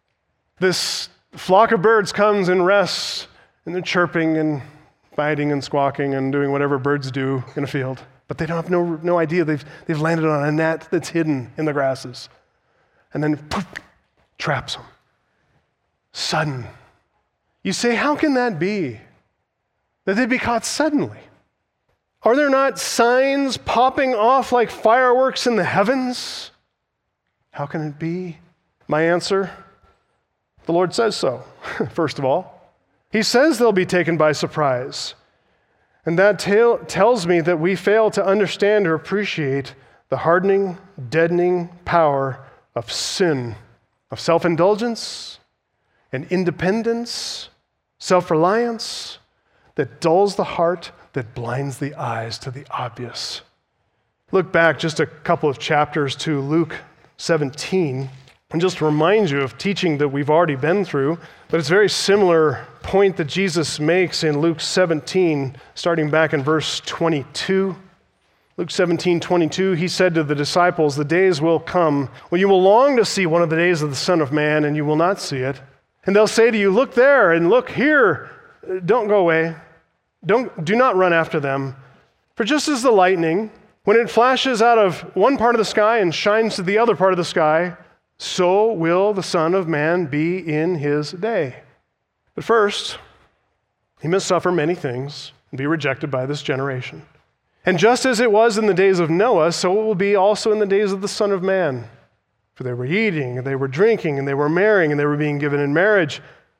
This flock of birds comes and rests, and they're chirping and biting and squawking and doing whatever birds do in a field. But they don't have no, no idea they've, they've landed on a net that's hidden in the grasses. And then poof, traps them. Sudden. You say, how can that be? That they'd be caught suddenly? Are there not signs popping off like fireworks in the heavens? How can it be? My answer, the Lord says so, first of all. He says they'll be taken by surprise. And that tell, tells me that we fail to understand or appreciate the hardening, deadening power of sin, of self-indulgence and independence, self-reliance that dulls the heart, that blinds the eyes to the obvious. Look back just a couple of chapters to Luke seventeen, and just to remind you of teaching that we've already been through, but it's a very similar point that Jesus makes in Luke seventeen, starting back in verse twenty-two. Luke seventeen, twenty-two, he said to the disciples, the days will come when you will long to see one of the days of the Son of Man, and you will not see it. And they'll say to you, look there and look here. Don't go away. Don't, do not run after them. For just as the lightning, when it flashes out of one part of the sky and shines to the other part of the sky, so will the Son of Man be in his day. But first, he must suffer many things and be rejected by this generation. And just as it was in the days of Noah, so it will be also in the days of the Son of Man. For they were eating, and they were drinking, and they were marrying, and they were being given in marriage,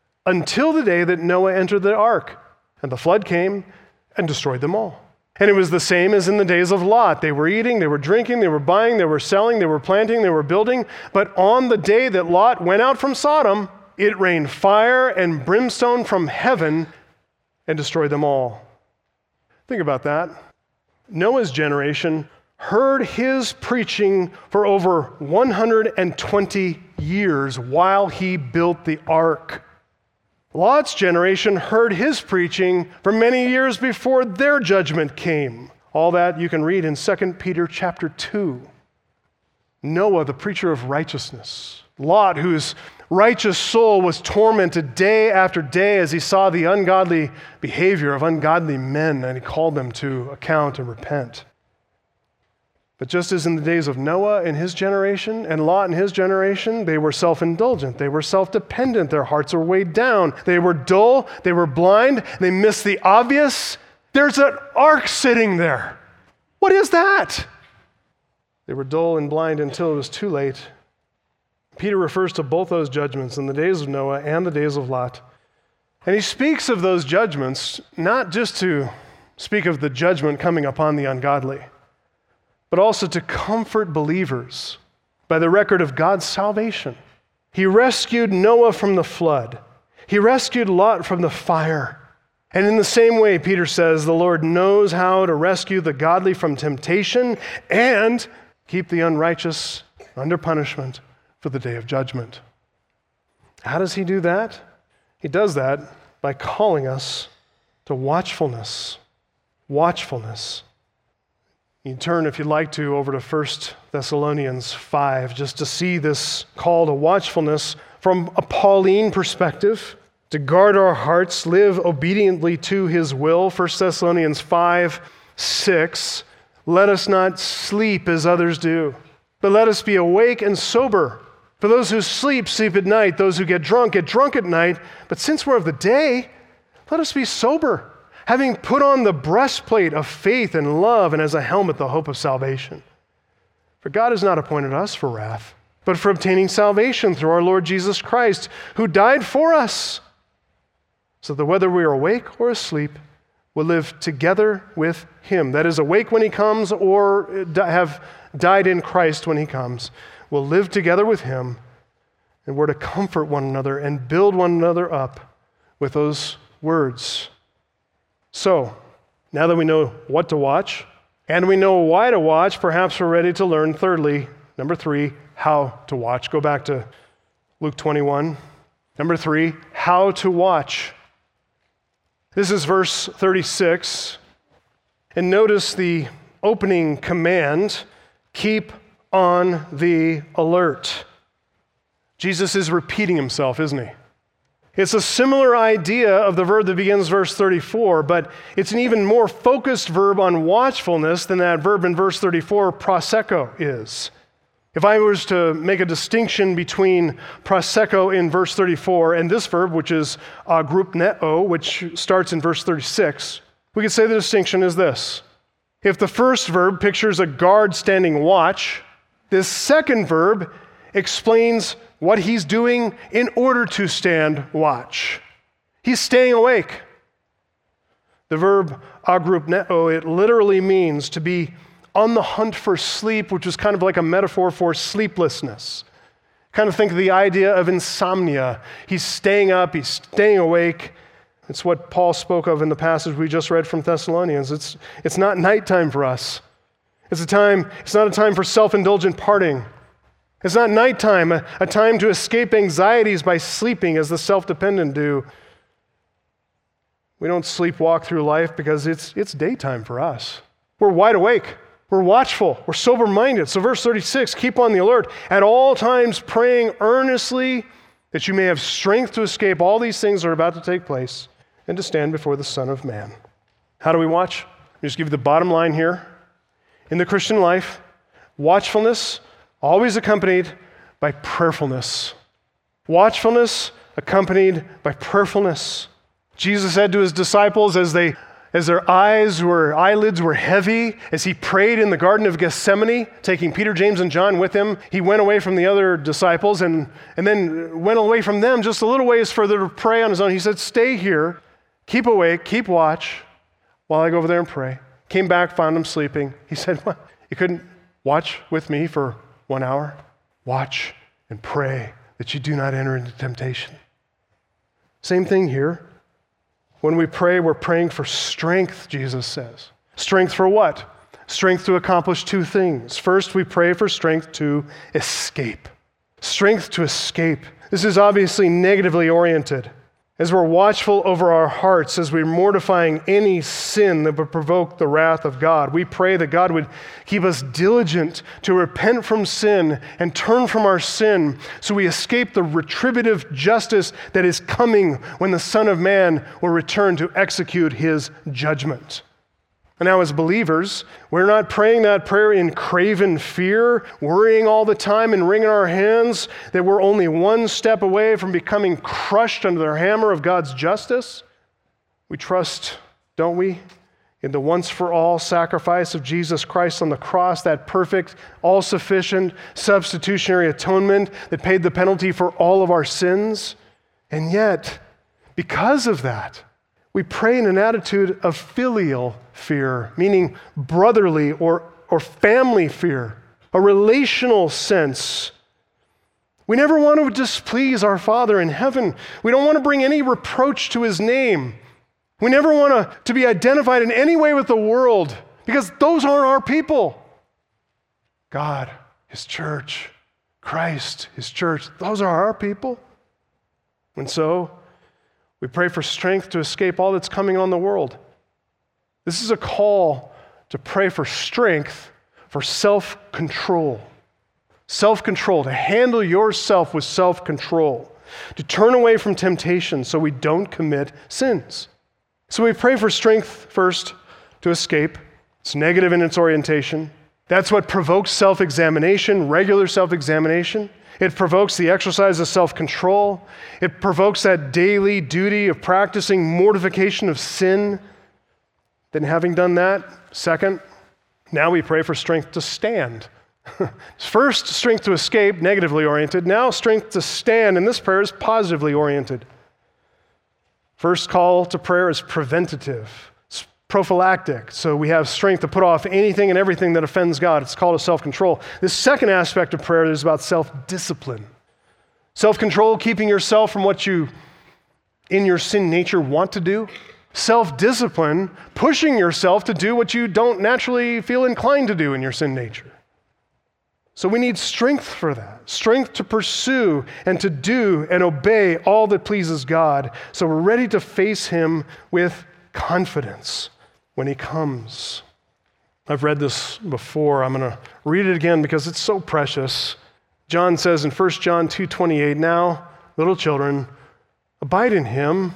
until the day that Noah entered the ark, and the flood came and destroyed them all. And it was the same as in the days of Lot. They were eating, they were drinking, they were buying, they were selling, they were planting, they were building. But on the day that Lot went out from Sodom, it rained fire and brimstone from heaven and destroyed them all. Think about that. Noah's generation heard his preaching for over one hundred twenty years while he built the ark. Lot's generation heard his preaching for many years before their judgment came. All that you can read in Second Peter chapter two. Noah, the preacher of righteousness. Lot, whose righteous soul was tormented day after day as he saw the ungodly behavior of ungodly men, and he called them to account and repent. But just as in the days of Noah and his generation and Lot and his generation, they were self-indulgent, they were self-dependent, their hearts were weighed down, they were dull, they were blind, they missed the obvious. There's an ark sitting there. What is that? They were dull and blind until it was too late. Peter refers to both those judgments in the days of Noah and the days of Lot. And he speaks of those judgments not just to speak of the judgment coming upon the ungodly, but also to comfort believers by the record of God's salvation. He rescued Noah from the flood. He rescued Lot from the fire. And in the same way, Peter says, the Lord knows how to rescue the godly from temptation and keep the unrighteous under punishment for the day of judgment. How does he do that? He does that by calling us to watchfulness. Watchfulness. You turn, if you'd like to, over to First Thessalonians five, just to see this call to watchfulness from a Pauline perspective, to guard our hearts, live obediently to his will. First Thessalonians five, six, let us not sleep as others do, but let us be awake and sober. For those who sleep, sleep at night. Those who get drunk, get drunk at night. But since we're of the day, let us be sober, having put on the breastplate of faith and love, and as a helmet the hope of salvation. For God has not appointed us for wrath, but for obtaining salvation through our Lord Jesus Christ, who died for us, so that whether we are awake or asleep, we'll live together with him. That is, awake when he comes or have died in Christ when he comes. We'll live together with him, and we're to comfort one another and build one another up with those words. So, now that we know what to watch, and we know why to watch, perhaps we're ready to learn, thirdly, number three, how to watch. Go back to Luke twenty-one. Number three, how to watch. This is verse thirty-six. And notice the opening command, keep on the alert. Jesus is repeating himself, isn't he? It's a similar idea of the verb that begins verse thirty-four, but it's an even more focused verb on watchfulness than that verb in verse thirty-four, proseko, is. If I was to make a distinction between proseko in verse thirty-four and this verb, which is agrupneo, which starts in verse thirty-six, we could say the distinction is this. If the first verb pictures a guard standing watch, this second verb explains what he's doing in order to stand watch. He's staying awake. The verb agrupneo, it literally means to be on the hunt for sleep, which is kind of like a metaphor for sleeplessness. Kind of think of the idea of insomnia. He's staying up, he's staying awake. It's what Paul spoke of in the passage we just read from Thessalonians. It's, it's not nighttime for us. It's a time, it's not a time for self-indulgent partying. It's not nighttime, a, a time to escape anxieties by sleeping as the self-dependent do. We don't sleepwalk through life because it's, it's daytime for us. We're wide awake. We're watchful. We're sober-minded. So verse thirty-six, keep on the alert, at all times praying earnestly that you may have strength to escape all these things that are about to take place and to stand before the Son of Man. How do we watch? Let me just give you the bottom line here. In the Christian life, watchfulness always accompanied by prayerfulness. Watchfulness accompanied by prayerfulness. Jesus said to his disciples as they As their eyes were, eyelids were heavy, as he prayed in the Garden of Gethsemane, taking Peter, James, and John with him, he went away from the other disciples and, and then went away from them just a little ways further to pray on his own. He said, stay here, keep awake, keep watch, while I go over there and pray. Came back, found them sleeping. He said, what? You couldn't watch with me for one hour? Watch and pray that you do not enter into temptation. Same thing here. When we pray, we're praying for strength, Jesus says. Strength for what? Strength to accomplish two things. First, we pray for strength to escape. Strength to escape. This is obviously negatively oriented. As we're watchful over our hearts, as we're mortifying any sin that would provoke the wrath of God, we pray that God would keep us diligent to repent from sin and turn from our sin so we escape the retributive justice that is coming when the Son of Man will return to execute his judgment. And now as believers, we're not praying that prayer in craven fear, worrying all the time and wringing our hands that we're only one step away from becoming crushed under the hammer of God's justice. We trust, don't we, in the once-for-all sacrifice of Jesus Christ on the cross, that perfect, all-sufficient, substitutionary atonement that paid the penalty for all of our sins. And yet, because of that, we pray in an attitude of filial fear, meaning brotherly or, or family fear, a relational sense. We never want to displease our Father in heaven. We don't want to bring any reproach to his name. We never want to, to be identified in any way with the world, because those aren't our people. God, his church, Christ, his church, those are our people. And so, we pray for strength to escape all that's coming on the world. This is a call to pray for strength for self-control. Self-control, to handle yourself with self-control, to turn away from temptation so we don't commit sins. So we pray for strength first to escape. It's negative in its orientation. That's what provokes self-examination, regular self-examination. It provokes the exercise of self-control. It provokes that daily duty of practicing mortification of sin. Then having done that, second, now we pray for strength to stand. First, strength to escape, negatively oriented. Now, strength to stand, and this prayer is positively oriented. First call to prayer is preventative. It's prophylactic. So we have strength to put off anything and everything that offends God. It's called a self-control. This second aspect of prayer is about self-discipline. Self-control, keeping yourself from what you, in your sin nature, want to do. Self-discipline, pushing yourself to do what you don't naturally feel inclined to do in your sin nature. So we need strength for that, strength to pursue and to do and obey all that pleases God, so we're ready to face him with confidence when he comes. I've read this before. I'm going to read it again because it's so precious. John says in First John two twenty-eight, "Now, little children, abide in him,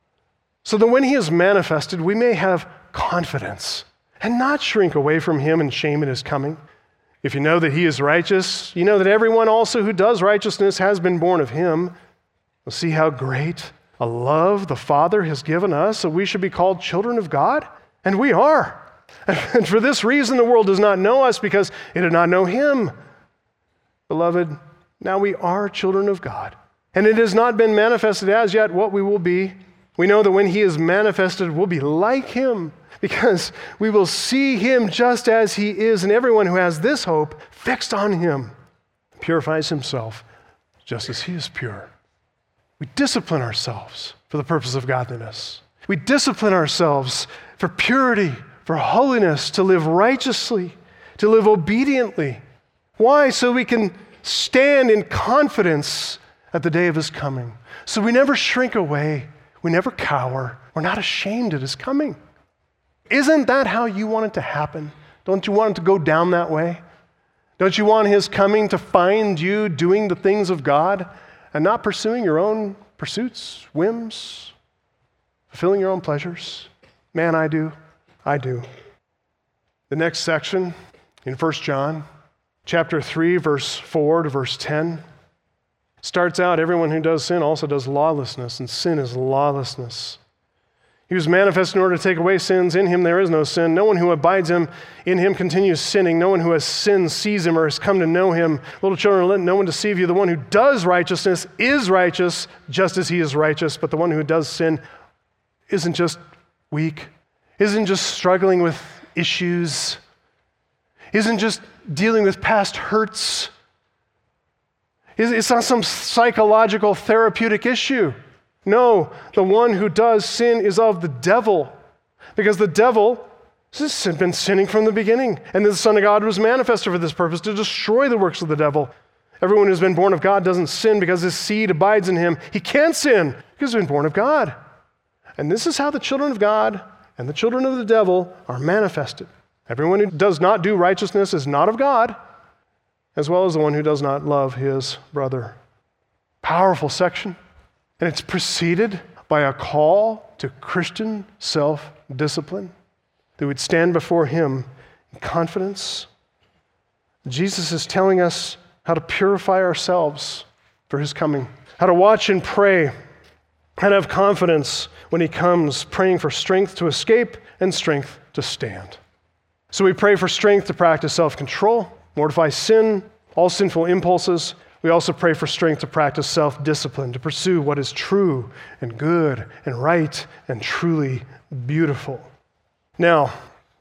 so that when he is manifested, we may have confidence and not shrink away from him in shame at his coming. If you know that he is righteous, you know that everyone also who does righteousness has been born of him. We'll see how great a love the Father has given us, so we should be called children of God. And we are. And for this reason, the world does not know us, because it did not know him. Beloved, now we are children of God. And it has not been manifested as yet what we will be. We know that when he is manifested, we'll be like him, because we will see him just as he is, and everyone who has this hope fixed on him purifies himself just as he is pure. We discipline ourselves for the purpose of godliness. We discipline ourselves for purity, for holiness, to live righteously, to live obediently. Why? So we can stand in confidence at the day of his coming. So we never shrink away. We never cower. We're not ashamed at his coming. Isn't that how you want it to happen? Don't you want it to go down that way? Don't you want his coming to find you doing the things of God and not pursuing your own pursuits, whims, fulfilling your own pleasures? Man, I do. I do. The next section in First John, chapter three, verse four to verse ten, starts out, everyone who does sin also does lawlessness, and sin is lawlessness. He was manifest in order to take away sins. In him there is no sin. No one who abides him in him continues sinning. No one who has sinned sees him or has come to know him. Little children, let no one deceive you. The one who does righteousness is righteous, just as he is righteous. But the one who does sin isn't just weak, isn't just struggling with issues, isn't just dealing with past hurts. It's not some psychological therapeutic issue. No, the one who does sin is of the devil, because the devil has been sinning from the beginning, and the Son of God was manifested for this purpose, to destroy the works of the devil. Everyone who's been born of God doesn't sin because his seed abides in him. He can't sin because he's been born of God. And this is how the children of God and the children of the devil are manifested. Everyone who does not do righteousness is not of God, as well as the one who does not love his brother. Powerful section. And it's preceded by a call to Christian self-discipline. that we'd stand before him in confidence. Jesus is telling us how to purify ourselves for his coming, how to watch and pray, how to have confidence when he comes, praying for strength to escape and strength to stand. So we pray for strength to practice self-control, mortify sin, all sinful impulses. We also pray for strength to practice self-discipline, to pursue what is true and good and right and truly beautiful. Now,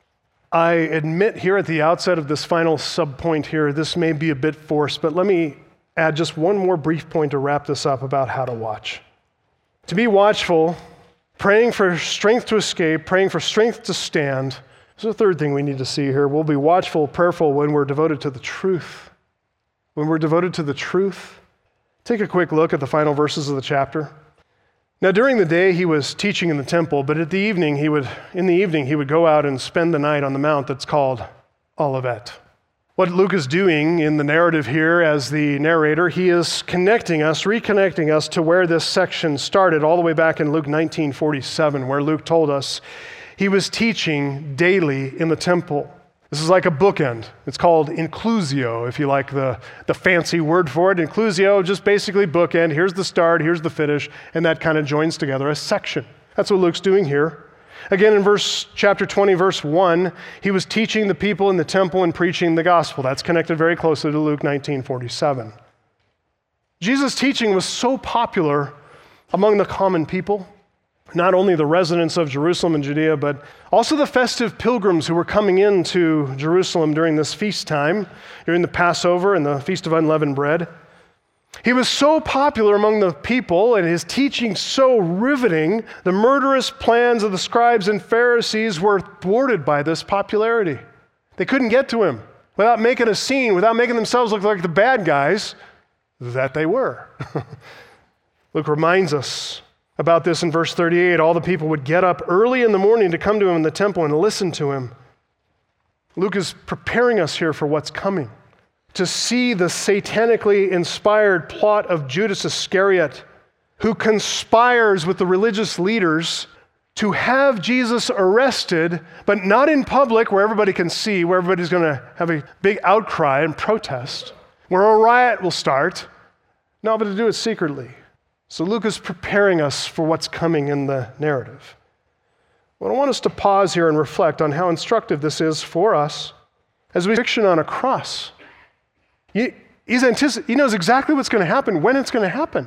I admit here at the outset of this final subpoint here, this may be a bit forced, but let me add just one more brief point to wrap this up about how to watch. To be watchful, praying for strength to escape, praying for strength to stand. There's a third thing we need to see here. We'll be watchful, prayerful when we're devoted to the truth. When we're devoted to the truth. Take a quick look at the final verses of the chapter. Now, during the day, he was teaching in the temple, but at the evening, he would, in the evening, he would go out and spend the night on the mount that's called Olivet. What Luke is doing in the narrative here as the narrator, he is connecting us, reconnecting us to where this section started all the way back in Luke nineteen forty-seven, where Luke told us he was teaching daily in the temple. This is like a bookend. It's called inclusio, if you like the, the fancy word for it. Inclusio, just basically bookend. Here's the start, here's the finish, and that kind of joins together a section. That's what Luke's doing here. Again, in verse chapter twenty, verse one, he was teaching the people in the temple and preaching the gospel. That's connected very closely to Luke nineteen forty-seven. Jesus' teaching was so popular among the common people, not only the residents of Jerusalem and Judea, but also the festive pilgrims who were coming into Jerusalem during this feast time, during the Passover and the Feast of Unleavened Bread. He was so popular among the people and his teaching so riveting, the murderous plans of the scribes and Pharisees were thwarted by this popularity. They couldn't get to him without making a scene, without making themselves look like the bad guys that they were. Luke reminds us about this in verse thirty-eight. All the people would get up early in the morning to come to him in the temple and listen to him. Luke is preparing us here for what's coming, to see the satanically inspired plot of Judas Iscariot, who conspires with the religious leaders to have Jesus arrested, but not in public where everybody can see, where everybody's going to have a big outcry and protest, where a riot will start. No, but to do it secretly. So Luke is preparing us for what's coming in the narrative. Well, I want us to pause here and reflect on how instructive this is for us as we fiction on a cross. He, he's antici- he knows exactly what's going to happen, when it's going to happen.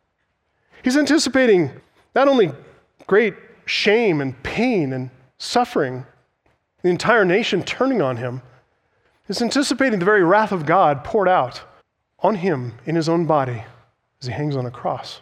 He's anticipating not only great shame and pain and suffering, the entire nation turning on him, he's anticipating the very wrath of God poured out on him in his own body as he hangs on a cross.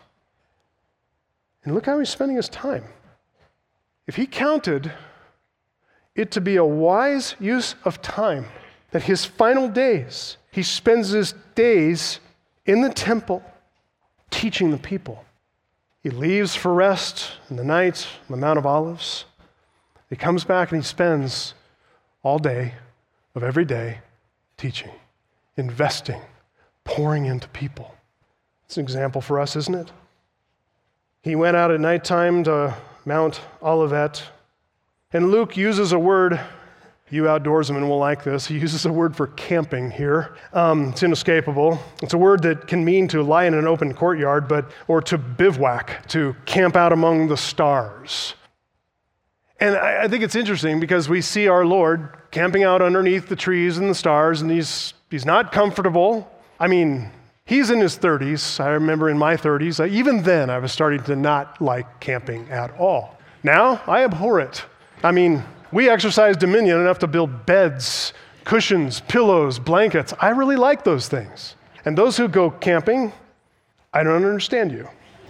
And look how he's spending his time. If he counted it to be a wise use of time, that his final days, he spends his days in the temple teaching the people. He leaves for rest in the night on the Mount of Olives. He comes back and he spends all day of every day teaching, investing, pouring into people. It's an example for us, isn't it? He went out at nighttime to Mount Olivet, and Luke uses a word. You outdoorsmen will like this. He uses a word for camping here. Um, it's inescapable. It's a word that can mean to lie in an open courtyard, but or to bivouac, to camp out among the stars. And I, I think it's interesting because we see our Lord camping out underneath the trees and the stars, and he's he's not comfortable. I mean, he's in his thirties. I remember in my thirties, even then I was starting to not like camping at all. Now, I abhor it. I mean, we exercise dominion enough to build beds, cushions, pillows, blankets. I really like those things. And those who go camping, I don't understand you.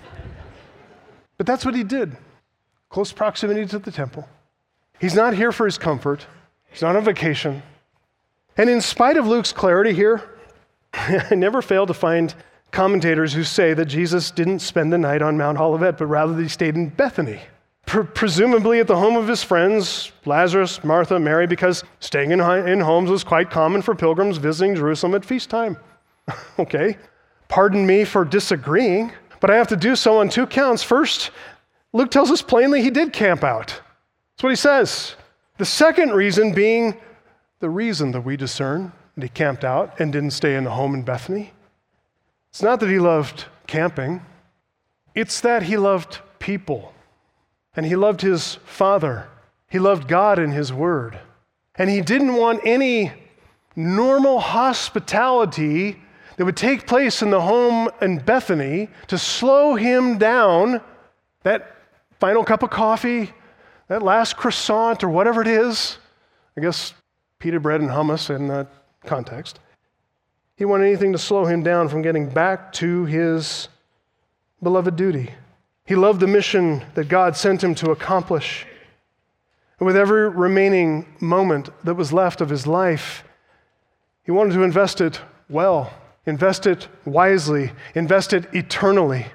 But that's what he did. Close proximity to the temple. He's not here for his comfort. He's not on vacation. And in spite of Luke's clarity here, I never fail to find commentators who say that Jesus didn't spend the night on Mount Olivet, but rather that he stayed in Bethany. Pre- presumably at the home of his friends, Lazarus, Martha, Mary, because staying in, in homes was quite common for pilgrims visiting Jerusalem at feast time. Okay, pardon me for disagreeing, but I have to do so on two counts. First, Luke tells us plainly he did camp out. That's what he says. The second reason being the reason that we discern that he camped out and didn't stay in the home in Bethany. It's not that he loved camping. It's that he loved people. And he loved his Father. He loved God and his Word. And he didn't want any normal hospitality that would take place in the home in Bethany to slow him down. That final cup of coffee, that last croissant or whatever it is, I guess pita bread and hummus in that context. He wanted anything to slow him down from getting back to his beloved duty. He loved the mission that God sent him to accomplish. And with every remaining moment that was left of his life, he wanted to invest it well, invest it wisely, invest it eternally.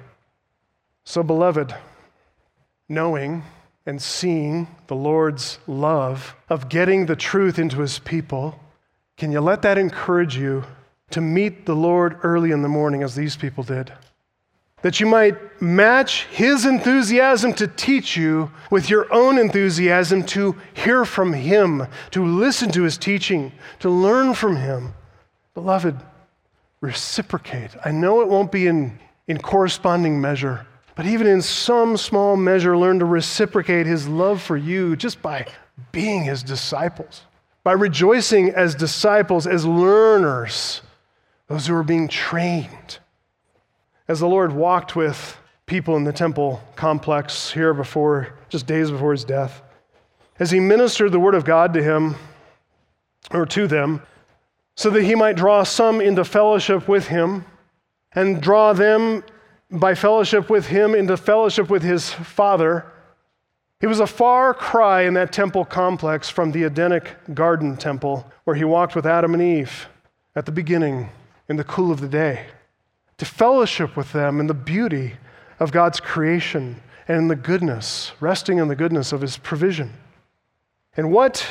So, beloved, knowing and seeing the Lord's love of getting the truth into his people, can you let that encourage you to meet the Lord early in the morning as these people did? That you might match his enthusiasm to teach you with your own enthusiasm to hear from him, to listen to his teaching, to learn from him. Beloved, reciprocate. I know it won't be in, in corresponding measure, but even in some small measure, learn to reciprocate his love for you just by being his disciples, by rejoicing as disciples, as learners, those who are being trained. As the Lord walked with people in the temple complex here before, just days before his death, as he ministered the word of God to him, or to them, so that he might draw some into fellowship with him and draw them by fellowship with him into fellowship with his Father. It was a far cry in that temple complex from the Edenic garden temple where he walked with Adam and Eve at the beginning in the cool of the day, to fellowship with them in the beauty of God's creation and in the goodness, resting in the goodness of his provision. And what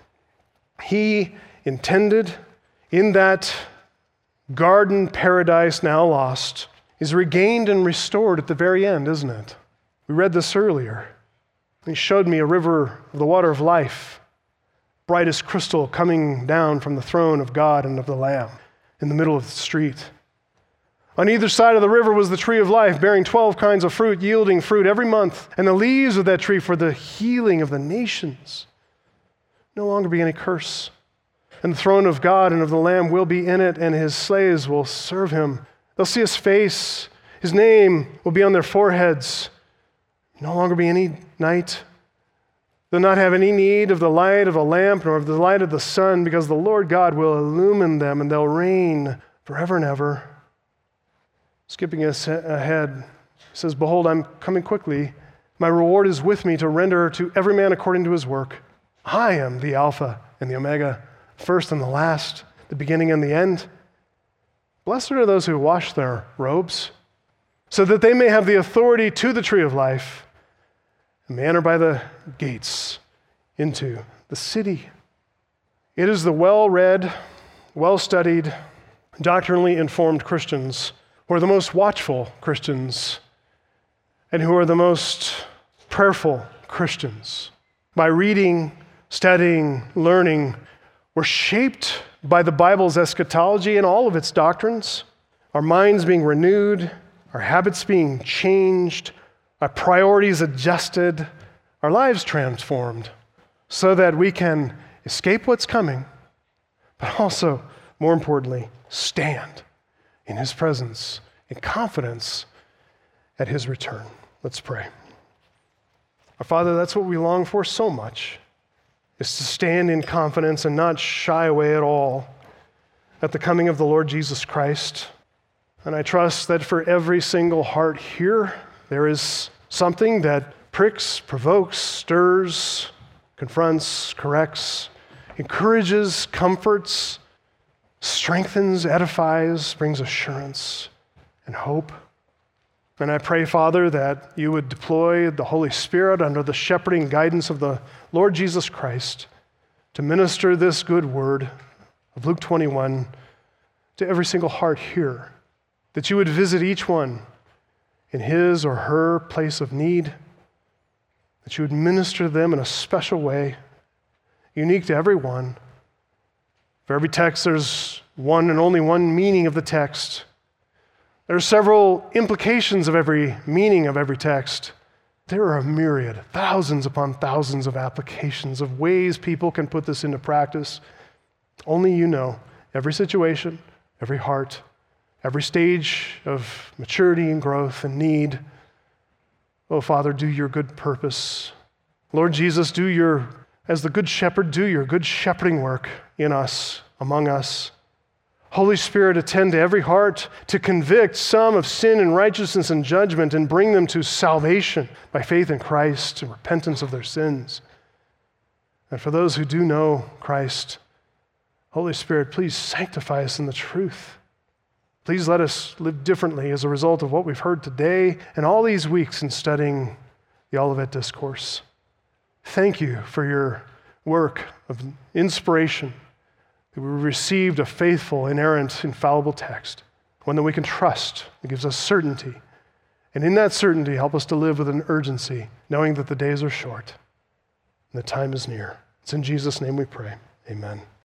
he intended in that garden paradise now lost is regained and restored at the very end, isn't it? We read this earlier. He showed me a river of the water of life, bright as crystal, coming down from the throne of God and of the Lamb in the middle of the street. On either side of the river was the tree of life, bearing twelve kinds of fruit, yielding fruit every month, and the leaves of that tree for the healing of the nations. No longer be any curse. And the throne of God and of the Lamb will be in it, and his slaves will serve him. They'll see his face. His name will be on their foreheads. No longer be any night. They'll not have any need of the light of a lamp nor of the light of the sun, because the Lord God will illumine them, and they'll reign forever and ever. Skipping ahead, he says, "Behold, I'm coming quickly. My reward is with me to render to every man according to his work. I am the Alpha and the Omega, first and the last, the beginning and the end. Blessed are those who wash their robes, so that they may have the authority to the tree of life, and may enter by the gates into the city." It is the well-read, well-studied, doctrinally informed Christians who are the most watchful Christians and who are the most prayerful Christians. By reading, studying, learning, we're shaped by the Bible's eschatology and all of its doctrines, our minds being renewed, our habits being changed, our priorities adjusted, our lives transformed, so that we can escape what's coming, but also, more importantly, stand in his presence in confidence at his return. Let's pray. Our Father, that's what we long for so much, is to stand in confidence and not shy away at all at the coming of the Lord Jesus Christ. And I trust that for every single heart here, there is something that pricks, provokes, stirs, confronts, corrects, encourages, comforts, strengthens, edifies, brings assurance and hope. And I pray, Father, that you would deploy the Holy Spirit under the shepherding guidance of the Lord Jesus Christ to minister this good word of Luke twenty-one to every single heart here, that you would visit each one in his or her place of need, that you would minister to them in a special way, unique to everyone. For every text, there's one and only one meaning of the text. There are several implications of every meaning of every text. There are a myriad, thousands upon thousands of applications of ways people can put this into practice. Only you know every situation, every heart, every stage of maturity and growth and need. Oh, Father, do your good purpose. Lord Jesus, do your, as the good shepherd, do your good shepherding work in us, among us. Holy Spirit, attend to every heart to convict some of sin and righteousness and judgment and bring them to salvation by faith in Christ and repentance of their sins. And for those who do know Christ, Holy Spirit, please sanctify us in the truth. Please let us live differently as a result of what we've heard today and all these weeks in studying the Olivet Discourse. Thank you for your work of inspiration, that we received a faithful, inerrant, infallible text, one that we can trust, that gives us certainty. And in that certainty, help us to live with an urgency, knowing that the days are short and the time is near. It's in Jesus' name we pray. Amen.